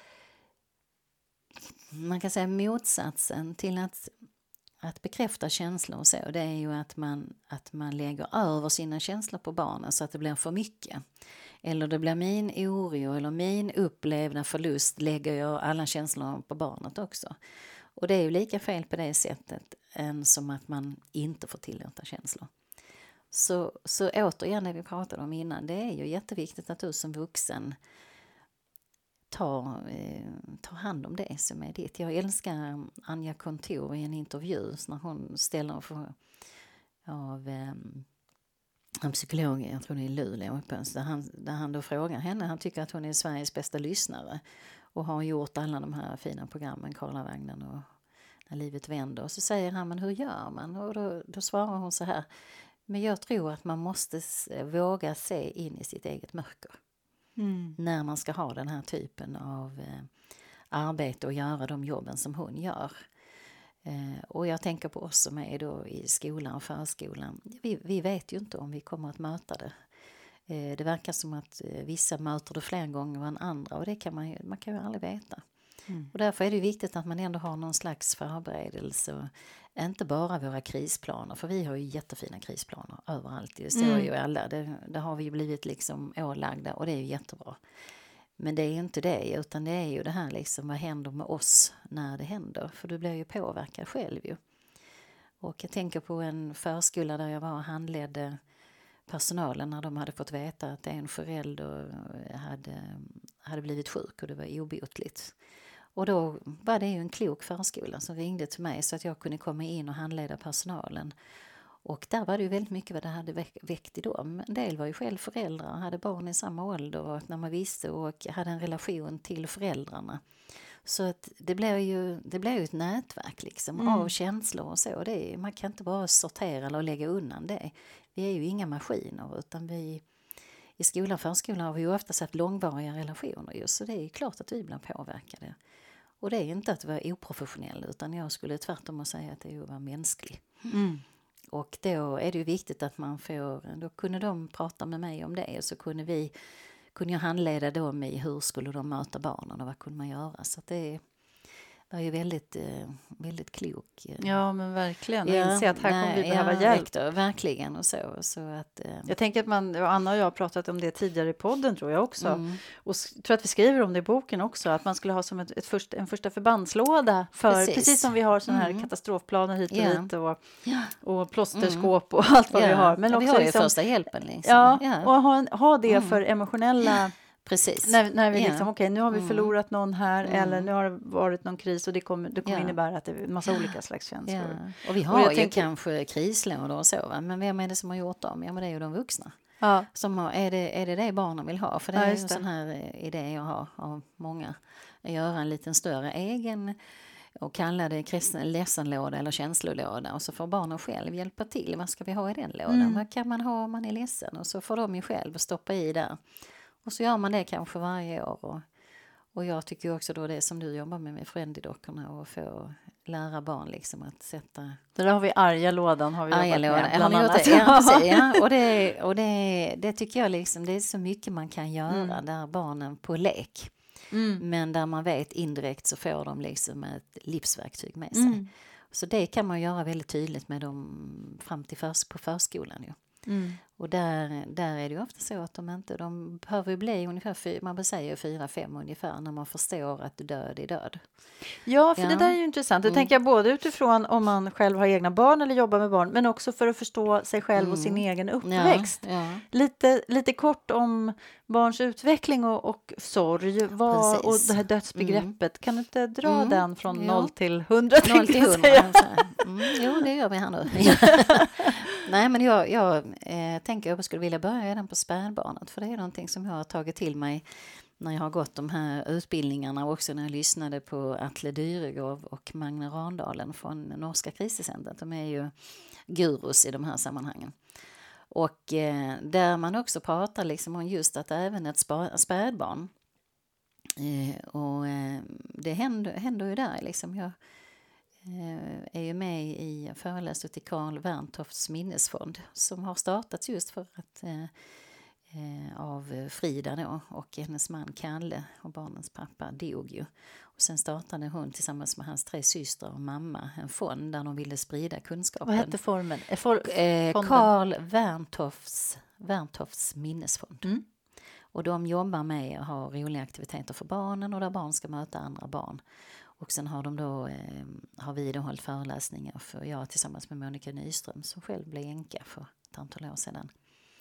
man kan säga motsatsen till att att bekräfta känslor och så, det är ju att man, att man lägger över sina känslor på barnen så att det blir för mycket. Eller det blir min oro eller min upplevda förlust, lägger jag alla känslor på barnet också. Och det är ju lika fel på det sättet än som att man inte får tillåta känslor. Så, så återigen det vi pratade om innan, det är ju jätteviktigt att du som vuxen Ta, eh, ta hand om det som är ditt. Jag älskar Anja Kontor i en intervju när hon ställer för, av eh, en psykolog, jag tror det är i Luleå, där han, där han då frågar henne, han tycker att hon är Sveriges bästa lyssnare och har gjort alla de här fina programmen, Karlavagnen och När livet vänder, och så säger han, men hur gör man? Och då, då svarar hon så här, men jag tror att man måste våga se in i sitt eget mörker. Mm. När man ska ha den här typen av eh, arbete och göra de jobben som hon gör. Eh, och jag tänker på oss som är då i skolan och förskolan. Vi, vi vet ju inte om vi kommer att möta det. Eh, det verkar som att eh, vissa möter det fler gånger än andra, och det kan man ju, man kan ju aldrig veta. Mm. Och därför är det viktigt att man ändå har någon slags förberedelse, och inte bara våra krisplaner, för vi har ju jättefina krisplaner överallt, det står mm. ju alla, det, det har vi ju blivit liksom ålagda, och det är ju jättebra. Men det är ju inte det, utan det är ju det här liksom, vad händer med oss när det händer, för du blir ju påverkad själv ju. Och jag tänker på en förskola där jag var och handledde personalen när de hade fått veta att en förälder hade, hade blivit sjuk och det var obotligt. Och då var det ju en klok förskola som ringde till mig så att jag kunde komma in och handleda personalen. Och där var det ju väldigt mycket vad det hade väckt i dem. En del var ju själv föräldrar, hade barn i samma ålder och när man visste och hade en relation till föräldrarna. Så att det blev ju, det blev ju ett nätverk liksom, mm. av känslor och så. Det är, man kan inte bara sortera eller lägga undan det. Vi är ju inga maskiner, utan vi i skolan och förskolan har vi ju ofta haft långvariga relationer just, så det är klart att vi blir påverkade. Och det är inte att vara oprofessionell, utan jag skulle tvärtom säga att det är att vara mänsklig. Mm. Och då är det ju viktigt att man får, då kunde de prata med mig om det och så kunde vi, kunde jag handleda dem i hur skulle de möta barnen och vad kunde man göra. Så att det är, det är ju väldigt, väldigt klok. Ja, men verkligen. Ja, Inse att här nej, kommer vi behöva ja, hjälp. Rektor, verkligen och så. så att, jag tänker att man, Anna och jag har pratat om det tidigare i podden tror jag också. Mm. Och jag tror att vi skriver om det i boken också. Att man skulle ha som ett, ett först, en första förbandslåda. För, precis. precis som vi har såna här mm. katastrofplaner hit och yeah. dit. Och, ja. och plåsterskåp och allt vad yeah. vi har. Men ja, också vi har ju liksom, första hjälpen. Liksom. Ja, ja, och ha, ha det mm. för emotionella... Precis. När, när vi ja. liksom, okej, okay, nu har vi förlorat någon här mm. eller nu har det varit någon kris och det kommer, det kommer ja. innebära att det är en massa olika slags känslor. Ja. Och vi har och ju tänker, kanske krislådor och så, va? Men vem är det som har gjort dem? Ja, men det är ju de vuxna. Ja. Som har, är, det, är det det barnen vill ha? För det ja, är ju en sån här idé jag har av många. Att göra en liten större egen och kalla det kristen ledsenlåda eller känslolåda och så får barnen själv hjälpa till. Vad ska vi ha i den lådan? Mm. Vad kan man ha om man är ledsen? Och så får de ju själv stoppa i där. Och så gör man det kanske varje år. Och, och jag tycker också då det som du jobbar med med Friendly-dockorna och få lära barn liksom att sätta... Där har vi arga lådan har vi arga jobbat lådan. med. Har ni gjort det? Ja, precis, ja. Och, det, och det, det tycker jag liksom, det är så mycket man kan göra mm. där barnen på lek. Mm. Men där man vet indirekt så får de liksom ett livsverktyg med sig. Mm. Så det kan man göra väldigt tydligt med dem fram till förs- på förskolan ju. Mm. Och där, där är det ju ofta så att de inte, de behöver bli ungefär, fyra, man säger fyra, fem ungefär när man förstår att död är död. Ja, för ja. det där är ju intressant. Det mm. tänker jag både utifrån om man själv har egna barn eller jobbar med barn, men också för att förstå sig själv mm. och sin egen uppväxt. Ja, ja. Lite, lite kort om barns utveckling och, och sorg vad, och det här dödsbegreppet. Mm. Kan du inte dra mm. den från ja. noll till hundra? noll till hundra. Mm, jo, det gör vi här nu. Nej, men jag, jag eh, tänker att jag skulle vilja börja redan på spädbarnet. För det är någonting som jag har tagit till mig när jag har gått de här utbildningarna. Och också när jag lyssnade på Atle Dyregård och Magne Randalen från Norska krisecentret. De är ju gurus i de här sammanhangen. Och eh, där man också pratar liksom om just att även ett spa, spädbarn. Eh, och eh, det händer, händer ju där liksom. Jag är ju med i föreläsare till Carl Werntoft's minnesfond som har startats just för att eh, av Frida då och hennes man Kalle och barnens pappa dog ju. Och sen startade hon tillsammans med hans tre systrar och mamma en fond där de ville sprida kunskapen. Vad hette formen? Eh, for, eh, Carl Werntoft's, Werntoft's minnesfond. Mm. Och de jobbar med att ha roliga aktiviteter för barnen och där barn ska möta andra barn. Och sen har de då eh, har vi då hållit föreläsningar för jag tillsammans med Monica Nyström som själv blev änka för ett antal år sedan.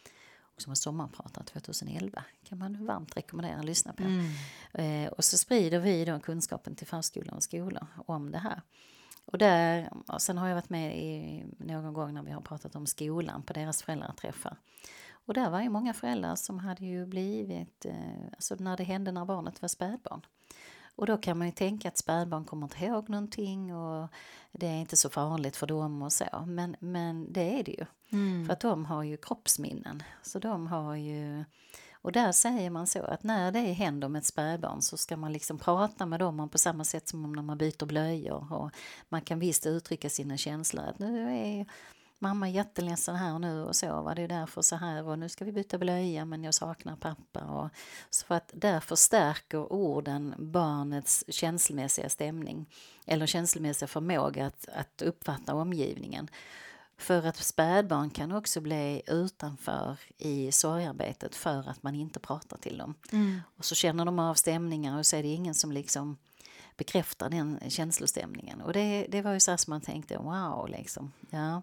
Och som har sommarpratat tjugoelva. Kan man varmt rekommendera att lyssna på. Mm. Eh, och så sprider vi då kunskapen till förskolor och skolor om det här. Och, där, och sen har jag varit med i någon gång när vi har pratat om skolan på deras föräldraträffar. Och där var ju många föräldrar som hade ju blivit, eh, alltså när det hände när barnet var spädbarn. Och då kan man ju tänka att spädbarn kommer inte ihåg någonting och det är inte så farligt för dem och så. Men, men det är det ju. Mm. För att de har ju kroppsminnen. Så de har ju... Och där säger man så att när det händer med ett spädbarn så ska man liksom prata med dem på samma sätt som när man byter blöjor. Och man kan visst uttrycka sina känslor. Att nu är mamma jätteledsen här nu och så var det är därför så här och nu ska vi byta blöja men jag saknar pappa. Och så för att där förstärker orden barnets känslomässiga stämning eller känslomässiga förmåga att, att uppfatta omgivningen. För att spädbarn kan också bli utanför i sorgarbetet för att man inte pratar till dem. Mm. Och så känner de av stämningar och så är det ingen som liksom bekräftar den känslostämningen. Och det, det var ju så här som man tänkte, wow liksom, ja,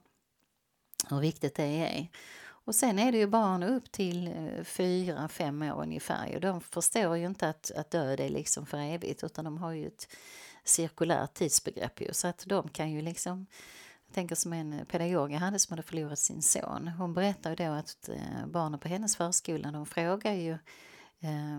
hur viktigt det är. Och sen är det ju barn upp till fyra, fem år ungefär. Och de förstår ju inte att, att död är liksom för evigt utan de har ju ett cirkulärt tidsbegrepp ju. Så att de kan ju liksom... Jag tänker som en pedagog jag hade som hade förlorat sin son. Hon berättade då att barnen på hennes förskola, de frågar ju eh,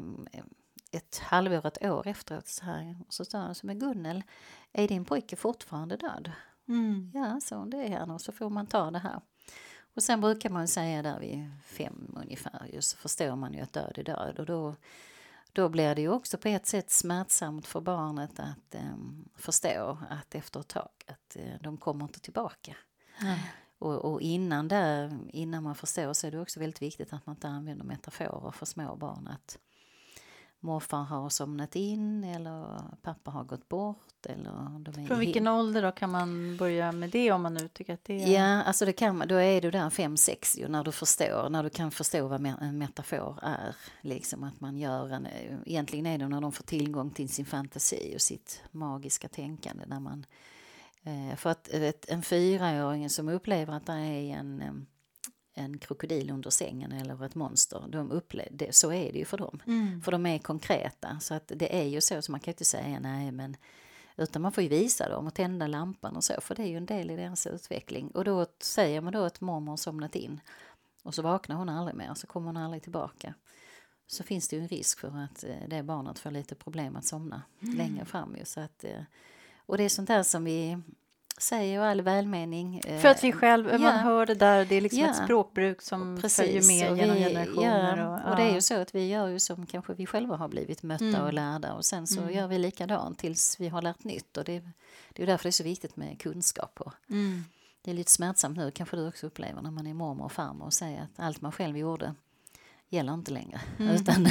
ett halvår, ett år efteråt så här. Och så sa han som är Gunnel, är din pojke fortfarande död? Mm. Ja, så det är han och så får man ta det här. Och sen brukar man säga där vid fem ungefär, just så förstår man ju att död är död. Och då, då blir det ju också på ett sätt smärtsamt för barnet att um, förstå att efter ett tag att uh, de kommer inte tillbaka. Mm. Och, och innan, där, innan man förstår så är det också väldigt viktigt att man inte använder metaforer för små barn. Att morfar har somnat in eller pappa har gått bort. Eller de är Från vilken helt... ålder då kan man börja med det om man nu tycker att det är... Ja, alltså det kan man, då är du där fem sex ju när du förstår, när du kan förstå vad en metafor är. Liksom att man gör en, egentligen är det när de får tillgång till sin fantasi och sitt magiska tänkande. När man, för att ett, en fyraåring som upplever att det är en... en krokodil under sängen eller ett monster, de upplever det, så är det ju för dem. Mm. För de är konkreta, så att det är ju så, så man kan inte säga nej, men utan man får ju visa dem och tända lampan och så, för det är ju en del i deras utveckling. Och då säger man då att mormor har somnat in och så vaknar hon aldrig mer, så kommer hon aldrig tillbaka. Så finns det ju en risk för att det barnet får lite problem att somna mm. längre fram ju, så att, och det är sånt där som vi säger och all välmening. För att vi själv, ja. man hör det där, det är liksom ja. ett språkbruk som precis, följer med genom vi, generationer. Ja. Och, ja. och det är ju så att vi gör ju som kanske vi själva har blivit mötta mm. och lärda, och sen så mm. gör vi likadant tills vi har lärt nytt, och det, det är därför det är så viktigt med kunskap. Och mm. det är lite smärtsamt nu, kanske du också upplever när man är mormor och farmor och säger att allt man själv gjorde gäller inte längre, mm. utan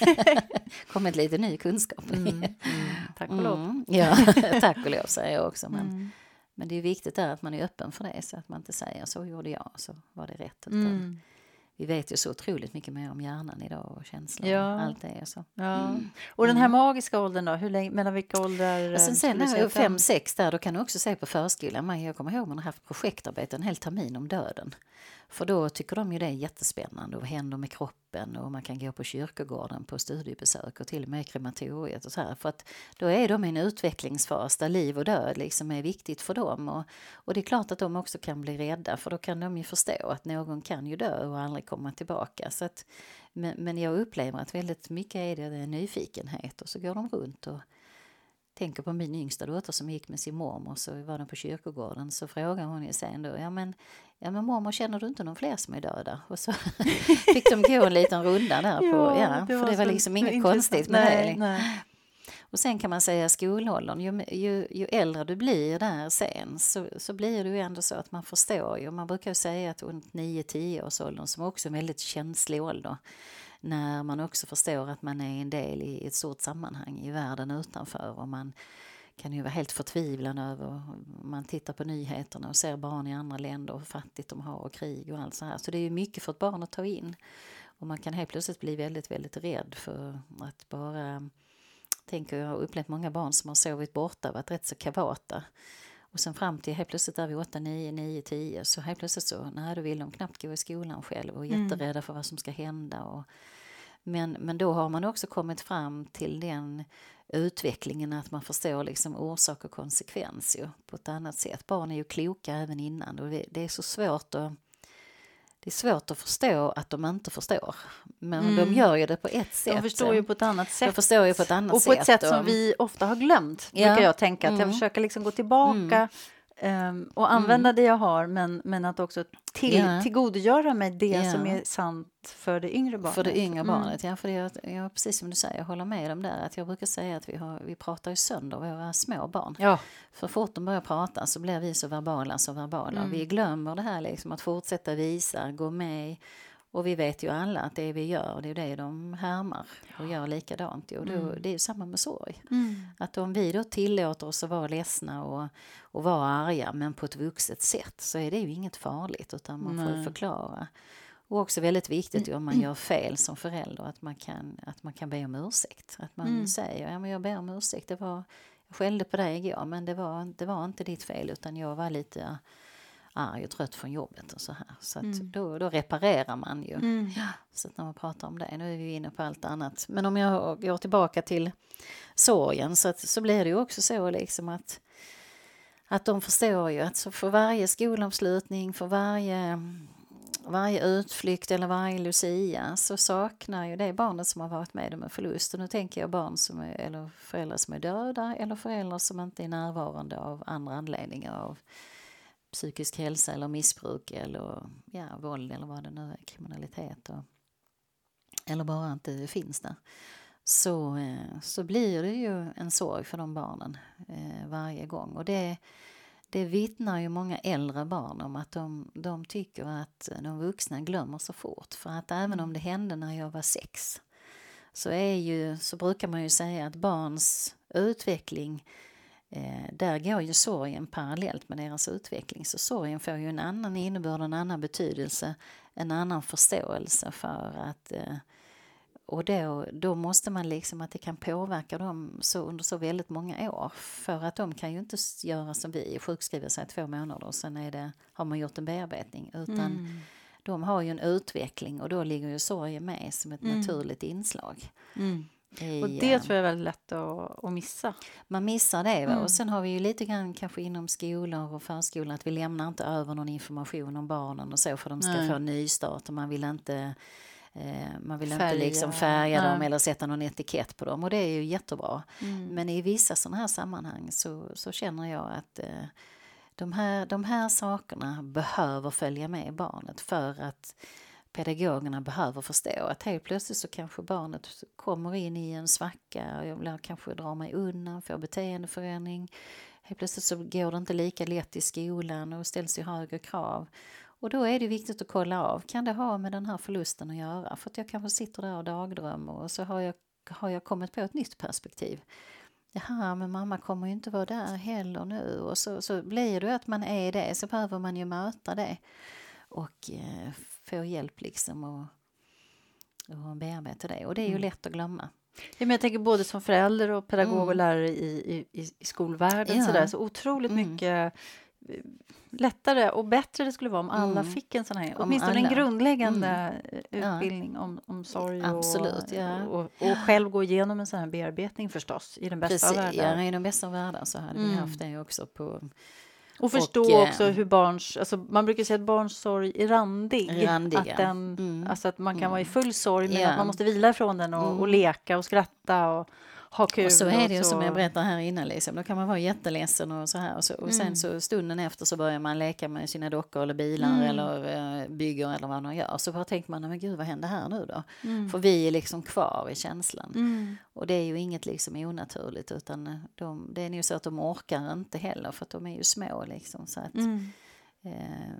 kommit lite ny kunskap. Mm. Mm. Tack och lov. Mm. Ja, tack och lov säger jag också, men mm. Men det är viktigt där att man är öppen för det, så att man inte säger så gjorde jag, så var det rätt. Utan mm. vi vet ju så otroligt mycket mer om hjärnan idag och känslor ja. och allt det. Så. Ja. Mm. Och den här magiska åldern då, hur länge, mellan vilka åldrar? Och sen sen när jag är fem, sex där, då kan du också se på förskolan. Jag kommer ihåg man har haft projektarbete en hel termin om döden. För då tycker de ju det är jättespännande, och vad händer med kroppen, och man kan gå på kyrkogården på studiebesök och till och med krematoriet och så här. För att då är de i en utvecklingsfas där liv och död liksom är viktigt för dem, och, och det är klart att de också kan bli rädda, för då kan de ju förstå att någon kan ju dö och aldrig komma tillbaka. Så att, men, men jag upplever att väldigt mycket är det, det är nyfikenhet, och så går de runt och tänker på min yngsta dotter som gick med sin mormor, så var de på kyrkogården, så frågade hon ju sen då, ja men, ja men mormor, känner du inte någon fler som är döda? Och så fick de gå en liten runda där på, ja, ja det för det var liksom inget konstigt med nej, det. Nej. Och sen kan man säga skolåldern, ju, ju, ju äldre du blir där sen, så, så blir det ju ändå så att man förstår ju, man brukar ju säga att runt nio tio års åldern, som också är en väldigt känslig ålder, när man också förstår att man är en del i ett stort sammanhang i världen utanför, och man kan ju vara helt förtvivlad över, man tittar på nyheterna och ser barn i andra länder och hur fattigt de har och krig och allt så här. Så det är ju mycket för ett barn att ta in, och man kan helt plötsligt bli väldigt, väldigt rädd för att bara, tänker jag har upplevt många barn som har sovit borta, varit rätt så kavata. Och sen fram till helt plötsligt där vid åtta, nio, nio, tio, så helt plötsligt så, nej, då vill de knappt gå i skolan själv och jätterädda mm. för vad som ska hända. Och, men, men då har man också kommit fram till den utvecklingen att man förstår liksom orsak och konsekvens ju, på ett annat sätt. Barn är ju kloka även innan, och det, det är så svårt att Det är svårt att förstå att de inte förstår. Men mm. de gör ju det på ett sätt. De förstår ju på ett annat sätt. De förstår ju på ett annat sätt. Och på ett sätt, sätt som vi ofta har glömt, ja. brukar jag tänka. Att mm. jag försöker liksom gå tillbaka mm. um, och använda mm. det jag har. Men, men att också till, ja. tillgodogöra mig det ja. som är sant för det yngre barnet. För det yngre mm. barnet, ja. För det, ja, precis som du säger, jag håller med om det. Att jag brukar säga att vi, har, vi pratar ju sönder våra små barn. Ja. För fort de börjar prata så blir vi så verbala, så verbala. Mm. Vi glömmer det här liksom, att fortsätta visa, gå med. Och vi vet ju alla att det vi gör, det är det de härmar och gör likadant. Och då, mm. det är ju samma med sorg. Mm. Att om vi då tillåter oss att vara ledsna och, och vara arga, men på ett vuxet sätt, så är det ju inget farligt, utan man Nej. får förklara. Och också väldigt viktigt ju, om man gör fel som förälder, att man kan, att man kan be om ursäkt. Att man mm. säger, ja men jag ber om ursäkt, det var, jag skällde på dig igår, men det var, det var inte ditt fel, utan jag var lite arg och trött från jobbet och så här. Så att mm. då, då reparerar man ju. Mm. Ja, så att när man pratar om det, nu är vi inne på allt annat. Men om jag går tillbaka till sorgen, så, att, så blir det ju också så liksom att, att de förstår ju att så för varje skolavslutning, för varje, varje utflykt eller varje Lucia, så saknar ju det barnet som har varit med om en förlust. Och nu tänker jag barn som är, eller föräldrar som är döda, eller föräldrar som inte är närvarande av andra anledningar, av psykisk hälsa eller missbruk eller ja, våld eller vad det nu är, kriminalitet och, eller bara inte finns där, så, eh, så blir det ju en sorg för de barnen eh, varje gång. Och det, det vittnar ju många äldre barn om, att de, de tycker att de vuxna glömmer så fort. För att även om det hände när jag var sex, så, är ju, så brukar man ju säga att barns utveckling, Eh, där går ju sorgen parallellt med deras utveckling. Så sorgen får ju en annan innebörd, en annan betydelse, en annan förståelse för att eh, och då, då måste man liksom att det kan påverka dem så under så väldigt många år. För att de kan ju inte göra som vi, sjukskriva sig två månader och sen är det, har man gjort en bearbetning, utan mm. de har ju en utveckling och då ligger ju sorgen med som ett mm. naturligt inslag. Mm. I, och det tror jag är väldigt lätt att, att missa. Man missar det. Va? Mm. Och sen har vi ju lite grann kanske inom skolor och förskolan att vi lämnar inte över någon information om barnen och så, för de ska Nej. få en nystart och man vill inte eh, man vill färga. inte liksom färga Nej. dem eller sätta någon etikett på dem, och det är ju jättebra. Mm. Men i vissa sådana här sammanhang så, så känner jag att eh, de, här, de här sakerna behöver följa med barnet, för att pedagogerna behöver förstå att helt plötsligt så kanske barnet kommer in i en svacka och jag vill kanske dra mig undan, får beteendeförändring. Helt plötsligt så går det inte lika lätt i skolan och ställs ju högre krav. Och då är det viktigt att kolla av, kan det ha med den här förlusten att göra? För att jag kanske sitter där och dagdrömmer och så har jag, har jag kommit på ett nytt perspektiv. Jaha, men mamma kommer ju inte vara där heller nu. Och så, så blir det att man är det, så behöver man ju möta det. Och eh, få hjälp liksom och, och bearbeta det. Och det är ju mm. lätt att glömma. Ja, men jag tänker både som förälder och pedagog mm. och lärare i, i, i skolvärlden. Ja. Så, där, så otroligt mm. mycket lättare och bättre det skulle vara om alla mm. fick en sån här, om åtminstone alla. en grundläggande mm. utbildning ja. om, om sorg. Absolut, och, ja. och, och, och själv gå igenom en sån här bearbetning förstås, i den bästa Precis, världen. Ja, i den bästa världen så hade mm. vi haft det också på. Och förstå och, också hur barns, alltså man brukar säga att barns sorg är randig. randig att, den, mm. alltså att man kan mm. vara i full sorg, men ja. att man måste vila ifrån den och, mm. och leka och skratta och ha kul. Och så är det ju så. som jag berättade här innan. Liksom. Då kan man vara jätteledsen och så här. Och, så, och sen Mm. så stunden efter så börjar man leka med sina dockor eller bilar Mm. eller uh, bygger eller vad man gör. Så bara tänker man, men gud vad händer här nu då? Mm. För vi är liksom kvar i känslan. Mm. Och det är ju inget liksom onaturligt, utan de, det är ju så att de orkar inte heller, för att de är ju små liksom. Så att, Mm. eh,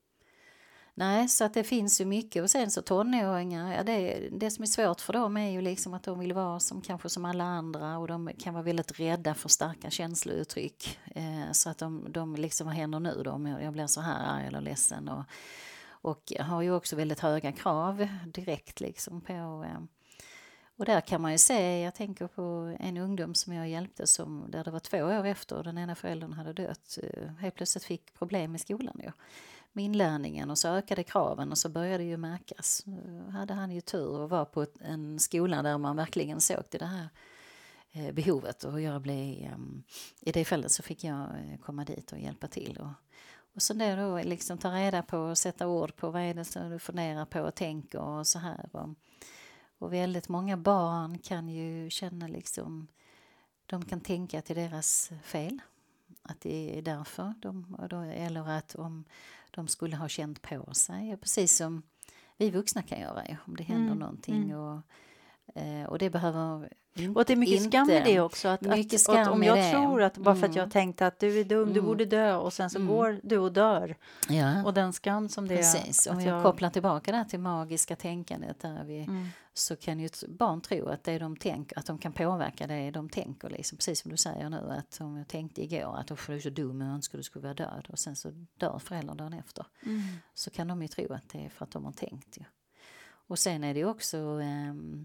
nej, så att det finns ju mycket. Och sen så tonåringar, ja, det, det som är svårt för dem är ju liksom att de vill vara som kanske som alla andra, och de kan vara väldigt rädda för starka känslouttryck. Eh, så att de, de liksom, vad händer nu då om jag, jag blir så här arg eller ledsen, och, och har ju också väldigt höga krav direkt liksom på. Eh, och där kan man ju se, jag tänker på en ungdom som jag hjälpte som, där det var två år efter och den ena föräldern hade dött, eh, helt plötsligt fick problem i skolan ju. Med inlärningen, och så ökade kraven och så började det ju märkas. Nu hade han ju tur och var på ett, en skola där man verkligen såg till det här eh, behovet, och jag blev, eh, i det fallet så fick jag eh, komma dit och hjälpa till. Och, och så där då liksom ta reda på och sätta ord på vad är det som du funderar på och tänker och så här. Och, och väldigt många barn kan ju känna liksom, de kan tänka till deras fel. Att det är därför de, eller att om de skulle ha känt på sig, precis som vi vuxna kan göra om det händer mm. någonting. Mm. Och, och det behöver inte, och det är mycket inte, skam i det också. Att, att, skam att om jag det. tror att bara för att jag tänkte att du är dum, mm. du borde dö, och sen så mm. går du och dör. Ja. Och den skam som det är. Precis, om jag, jag kopplar tillbaka där till magiska tänkandet där vi, mm. så kan ju ett barn tro att det de tänker, att de kan påverka det de tänker. Liksom. Precis som du säger nu, att om jag tänkte igår att du är så dum och önskar du skulle vara död, och sen så dör föräldern dagen efter. Mm. Så kan de ju tro att det är för att de har tänkt. Ja. Och sen är det också... Um,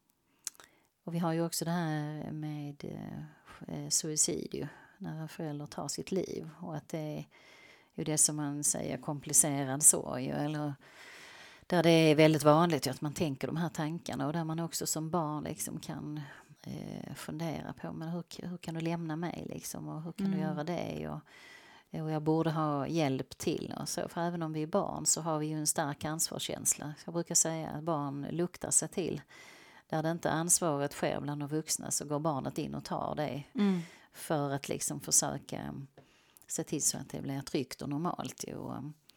Och vi har ju också det här med eh, suicid ju, när en förälder tar sitt liv. Och att det är ju det som man säger komplicerad sorg. Eller där det är väldigt vanligt att man tänker de här tankarna. Och där man också som barn liksom kan eh, fundera på, men hur, hur kan du lämna mig liksom? Och hur kan mm. du göra det? Och, och jag borde ha hjälp till. Och så. För även om vi är barn så har vi ju en stark ansvarskänsla. Jag brukar säga att barn luktar sig till. Där det inte ansvaret sker bland de vuxna, så går barnet in och tar det. Mm. För att liksom försöka se till så att det blir tryggt och normalt. Och,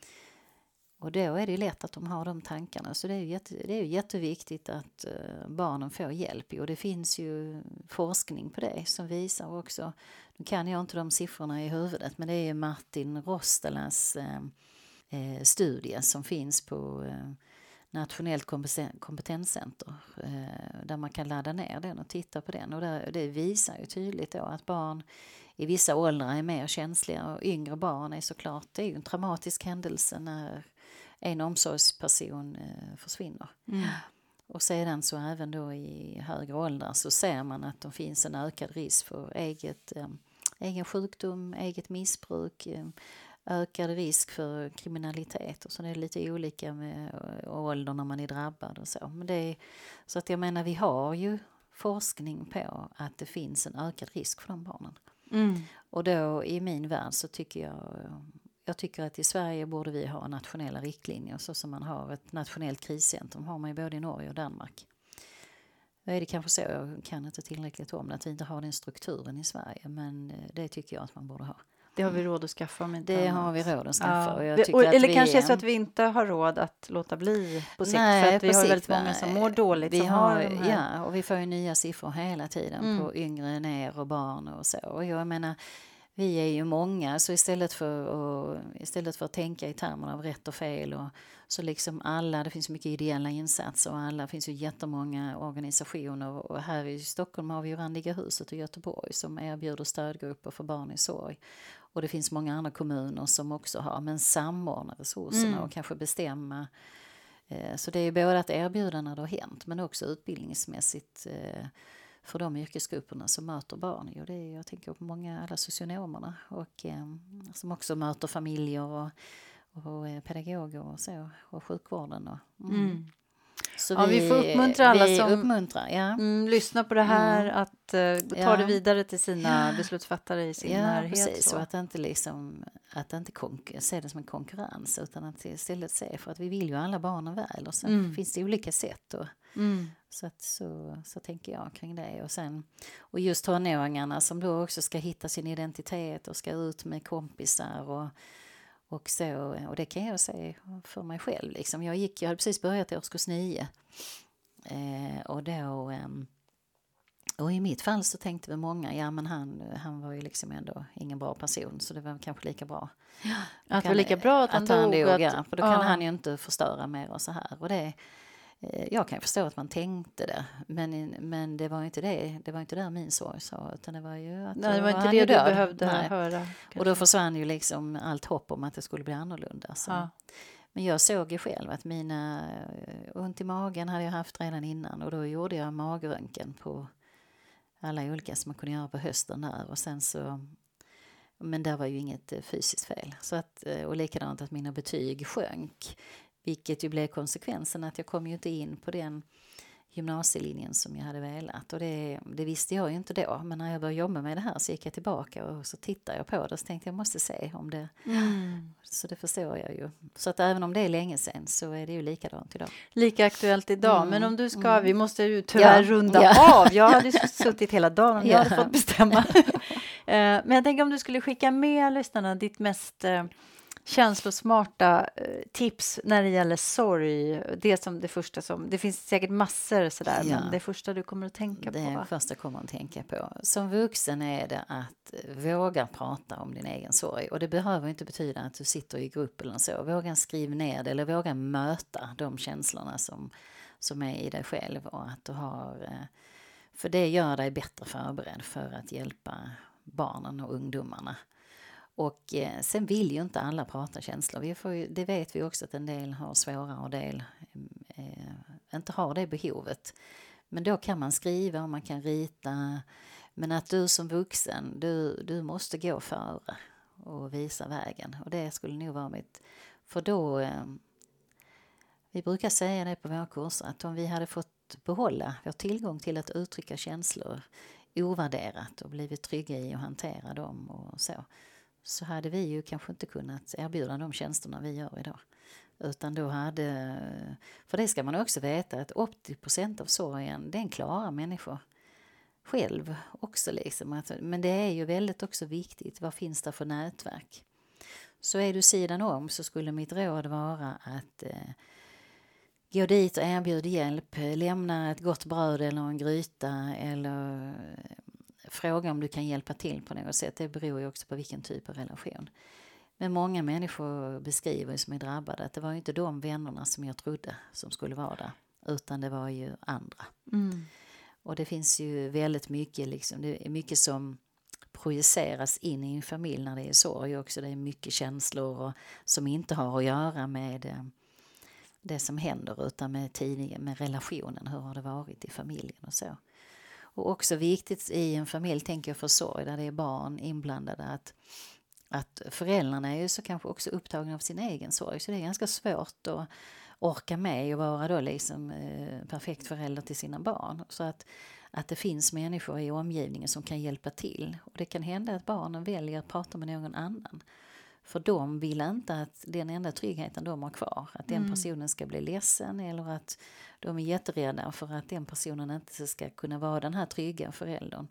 och då är det lätt att de har de tankarna. Så det är ju, jätte, det är ju jätteviktigt att uh, barnen får hjälp. Och det finns ju forskning på det som visar också, nu kan jag inte de siffrorna i huvudet, men det är Martin Rostelas uh, uh, studie som finns på uh, Nationellt kompetenscenter uh, där man kan ladda ner den och titta på den. Och där, det visar ju tydligt då att barn i vissa åldrar är mer känsliga, och yngre barn är såklart, det är ju en traumatisk händelse när en omsorgsperson eh, försvinner. Mm. Och sedan så även då i högre åldrar så ser man att det finns en ökad risk för eget, eh, egen sjukdom, eget missbruk, eh, ökad risk för kriminalitet. Och så är det lite olika med ålder när man är drabbad och så. Men det är, så att jag menar, vi har ju forskning på att det finns en ökad risk för de barnen. Mm. Och då i min värld så tycker jag jag tycker att i Sverige borde vi ha nationella riktlinjer, så som man har ett nationellt kriscentrum har man ju både i Norge och Danmark. Det är det kanske så, jag kan inte tillräckligt om det, att vi inte har den strukturen i Sverige, men det tycker jag att man borde ha. Det har vi råd att skaffa. Om inte det annat. har vi råd att skaffa. Ja. Och jag tycker och, att eller vi kanske är... så att vi inte har råd att låta bli på sikt. Nej, för att vi har sikt, väldigt många som mår dåligt. Vi som har, har här... Ja, och vi får ju nya siffror hela tiden mm. på yngre ner och barn och så. Och jag menar, vi är ju många, så istället för, och, istället för att tänka i termer av rätt och fel, och så liksom alla, det finns mycket ideella insatser och alla, det finns ju jättemånga organisationer, och här i Stockholm har vi ju Randiga huset i Göteborg som erbjuder stödgrupper för barn i sorg. Och det finns många andra kommuner som också har, men samordna resurserna mm. och kanske bestämma. Så det är ju både att erbjuda när det har hänt, men också utbildningsmässigt för de yrkesgrupperna som möter barn. Och det är, jag tänker på många, alla socionomerna och, eh, som också möter familjer och, och pedagoger och så, och sjukvården. Och, mm. Mm. Så ja, vi, vi får uppmuntra alla vi som uppmuntrar, ja. mm, lyssnar på det här mm. att uh, ta ja. det vidare till sina ja. beslutsfattare i sin ja, närhet. Precis, så att inte liksom, att inte konkur- se det som en konkurrens, utan att istället se, för att vi vill ju alla barnen väl, och sen mm. finns det olika sätt och mm. Så, att, så, så tänker jag kring det. Och, sen, och just tonåringarna som då också ska hitta sin identitet och ska ut med kompisar och, och så. Och det kan jag säga för mig själv. Liksom. Jag, gick, jag hade precis börjat i årskurs nio. Eh, och, då, eh, och i mitt fall så tänkte vi många, ja men han, han var ju liksom ändå ingen bra person, så det var kanske lika bra. Att det var lika bra att han, att han dog. Att, ja, för då kan ja. han ju inte förstöra mer och så här. Och det Jag kan förstå att man tänkte det, men, men det var inte det, det var inte där min sorg sa, utan det var ju att nej, det var inte det du död. behövde nej. höra. Kanske. Och då försvann ju liksom allt hopp om att det skulle bli annorlunda. Så. Ja. Men jag såg ju själv att mina ont i magen hade jag haft redan innan, och då gjorde jag magröntgen på alla olika som man kunde göra på hösten där, och sen så, men det var ju inget fysiskt fel. Så att, och likadant att mina betyg sjönk. Vilket ju blev konsekvensen att jag kom ju inte in på den gymnasielinjen som jag hade velat. Och det, det visste jag ju inte då. Men när jag började jobba med det här så gick jag tillbaka och så tittade jag på det. Så tänkte jag måste se om det. Mm. Så det förstår jag ju. Så att även om det är länge sedan så är det ju likadant idag. Lika aktuellt idag. Mm. Men om du ska, mm. vi måste ju tyvärr ja. runda ja. av. Jag hade ju suttit hela dagen om jag ja. hade fått bestämma. Men jag tänker om du skulle skicka med lyssnarna ditt mest känslosmarta eh, tips när det gäller sorg, det som det första som, det finns säkert massor sådär, ja. men det första du kommer att tänka det på. Det första kommer att tänka på. Som vuxen är det att våga prata om din egen sorg, och det behöver inte betyda att du sitter i grupp eller så. Våga skriva ner det eller våga möta de känslorna som, som är i dig själv, och att du har, för det gör dig bättre förberedd för att hjälpa barnen och ungdomarna. Och eh, sen vill ju inte alla prata känslor. Vi får ju, det vet vi också att en del har svårare och en del eh, inte har det behovet. Men då kan man skriva och man kan rita. Men att du som vuxen, du, du måste gå före och visa vägen. Och det skulle nog vara mitt. För då, eh, vi brukar säga det på våra kurser, att om vi hade fått behålla vår tillgång till att uttrycka känslor ovärderat och blivit trygga i att hantera dem och så. Så hade vi ju kanske inte kunnat erbjuda de tjänsterna vi gör idag. Utan då hade, för det ska man också veta, att åttio procent av sorgen, den klarar människor. själv också. Liksom. Att, men det är ju väldigt också viktigt, vad finns det för nätverk? Så är du sidan om så skulle mitt råd vara att eh, gå dit och erbjuda hjälp, lämna ett gott bröd eller en gryta eller eh, fråga om du kan hjälpa till på något sätt. Det beror ju också på vilken typ av relation. Men många människor beskriver som är drabbade att det var ju inte de vännerna som jag trodde som skulle vara där, utan det var ju andra. Mm. Och det finns ju väldigt mycket, liksom, det är mycket som projiceras in i en familj när det är sorg också. Det är mycket känslor och, som inte har att göra med eh, det som händer utan med tidningen, med relationen, hur har det varit i familjen och så. Och också viktigt i en familj, tänker jag, för sorg där det är barn inblandade, att Att föräldrarna är ju så kanske också upptagna av sin egen sorg. Så det är ganska svårt att orka med och vara då liksom eh, perfekt förälder till sina barn. Så att, att det finns människor i omgivningen som kan hjälpa till. Och det kan hända att barnen väljer att prata med någon annan. För de vill inte att den enda tryggheten de har kvar, att den personen ska bli ledsen, eller att de är jätterädda för att den personen inte ska kunna vara den här trygga föräldern.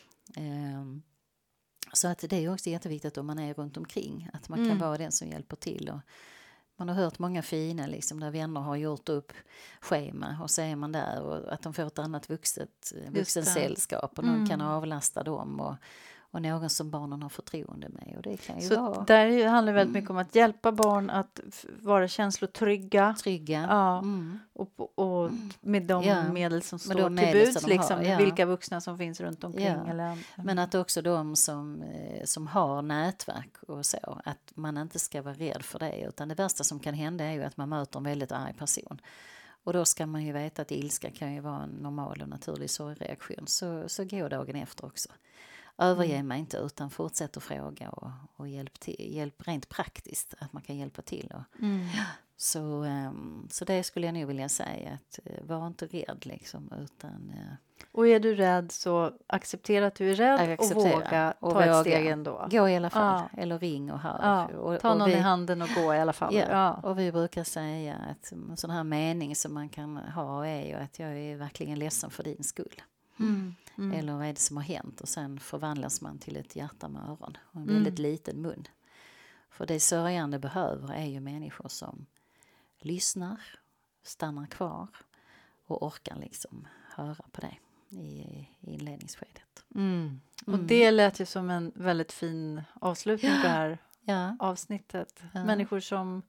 Eh, Så att det är också jätteviktigt om man är runt omkring. Att man kan mm. vara den som hjälper till. Och man har hört många fina liksom, där vänner har gjort upp schema. Och så är man där. Och att de får ett annat vuxet, vuxensällskap. Och någon mm. kan avlasta dem. Och, och någon som barnen har förtroende med. Och det kan ju så vara... där handlar det väldigt mycket om att hjälpa barn att f- vara känslotrygga. Trygga. Ja. Mm. Och, och med de ja. medel som med står till buds. Liksom, ja. Vilka vuxna som finns runt omkring. Ja. Eller, men att också de som, som har nätverk och så. Att man inte ska vara rädd för det. Utan det värsta som kan hända är ju att man möter en väldigt arg person. Och då ska man ju veta att ilska kan ju vara en normal och naturlig sorgreaktion. Så, så går dagen efter också. Överge mm. mig inte, utan fortsätt att fråga och, och hjälp, till, hjälp rent praktiskt, att man kan hjälpa till. Och, mm. så, um, så det skulle jag nog vilja säga, att uh, var inte rädd liksom, utan... Uh, och är du rädd så acceptera att du är rädd och våga och ta våga. ett steg ändå. Gå i alla fall, ja. eller ring och hör. Ja. Och, ta och någon vi, i handen och gå i alla fall. Ja, ja. och vi brukar säga att en sån här mening som man kan ha är ju att jag är verkligen ledsen för din skull. Mm. Mm. Eller vad är det som har hänt? Och sen förvandlas man till ett hjärta med öron och en Mm. väldigt liten mun. För det sörjande behöver är ju människor som lyssnar, stannar kvar och orkar liksom höra på det i, i inledningsskedet. Mm. Och mm. det lät ju som en väldigt fin avslutning på det här ja. avsnittet. Ja. Människor som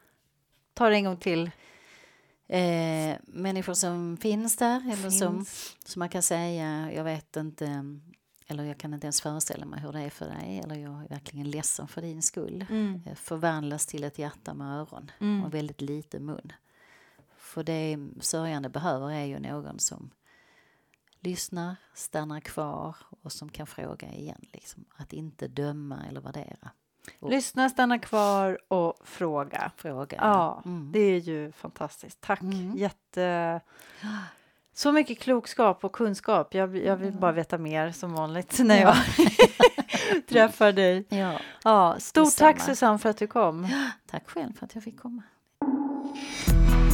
tar en gång till. Eh, människor som finns där eller finns. Som, som man kan säga, jag vet inte, eller jag kan inte ens föreställa mig hur det är för dig, eller jag är verkligen ledsen för din skull. Mm. Eh, förvandlas till ett hjärta med öron mm. och väldigt liten mun. För det sörjande behöver är ju någon som lyssnar, stannar kvar och som kan fråga igen. Liksom. Att inte döma eller värdera. Och lyssna, stanna kvar och fråga. Fråga. Ja, mm. det är ju fantastiskt. Tack. Mm. Jätte... Så mycket klokskap och kunskap. Jag, jag vill bara veta mer som vanligt när jag träffar dig. Ja. Ja, stort Detsamma. tack Susanne för att du kom. Tack själv för att jag fick komma.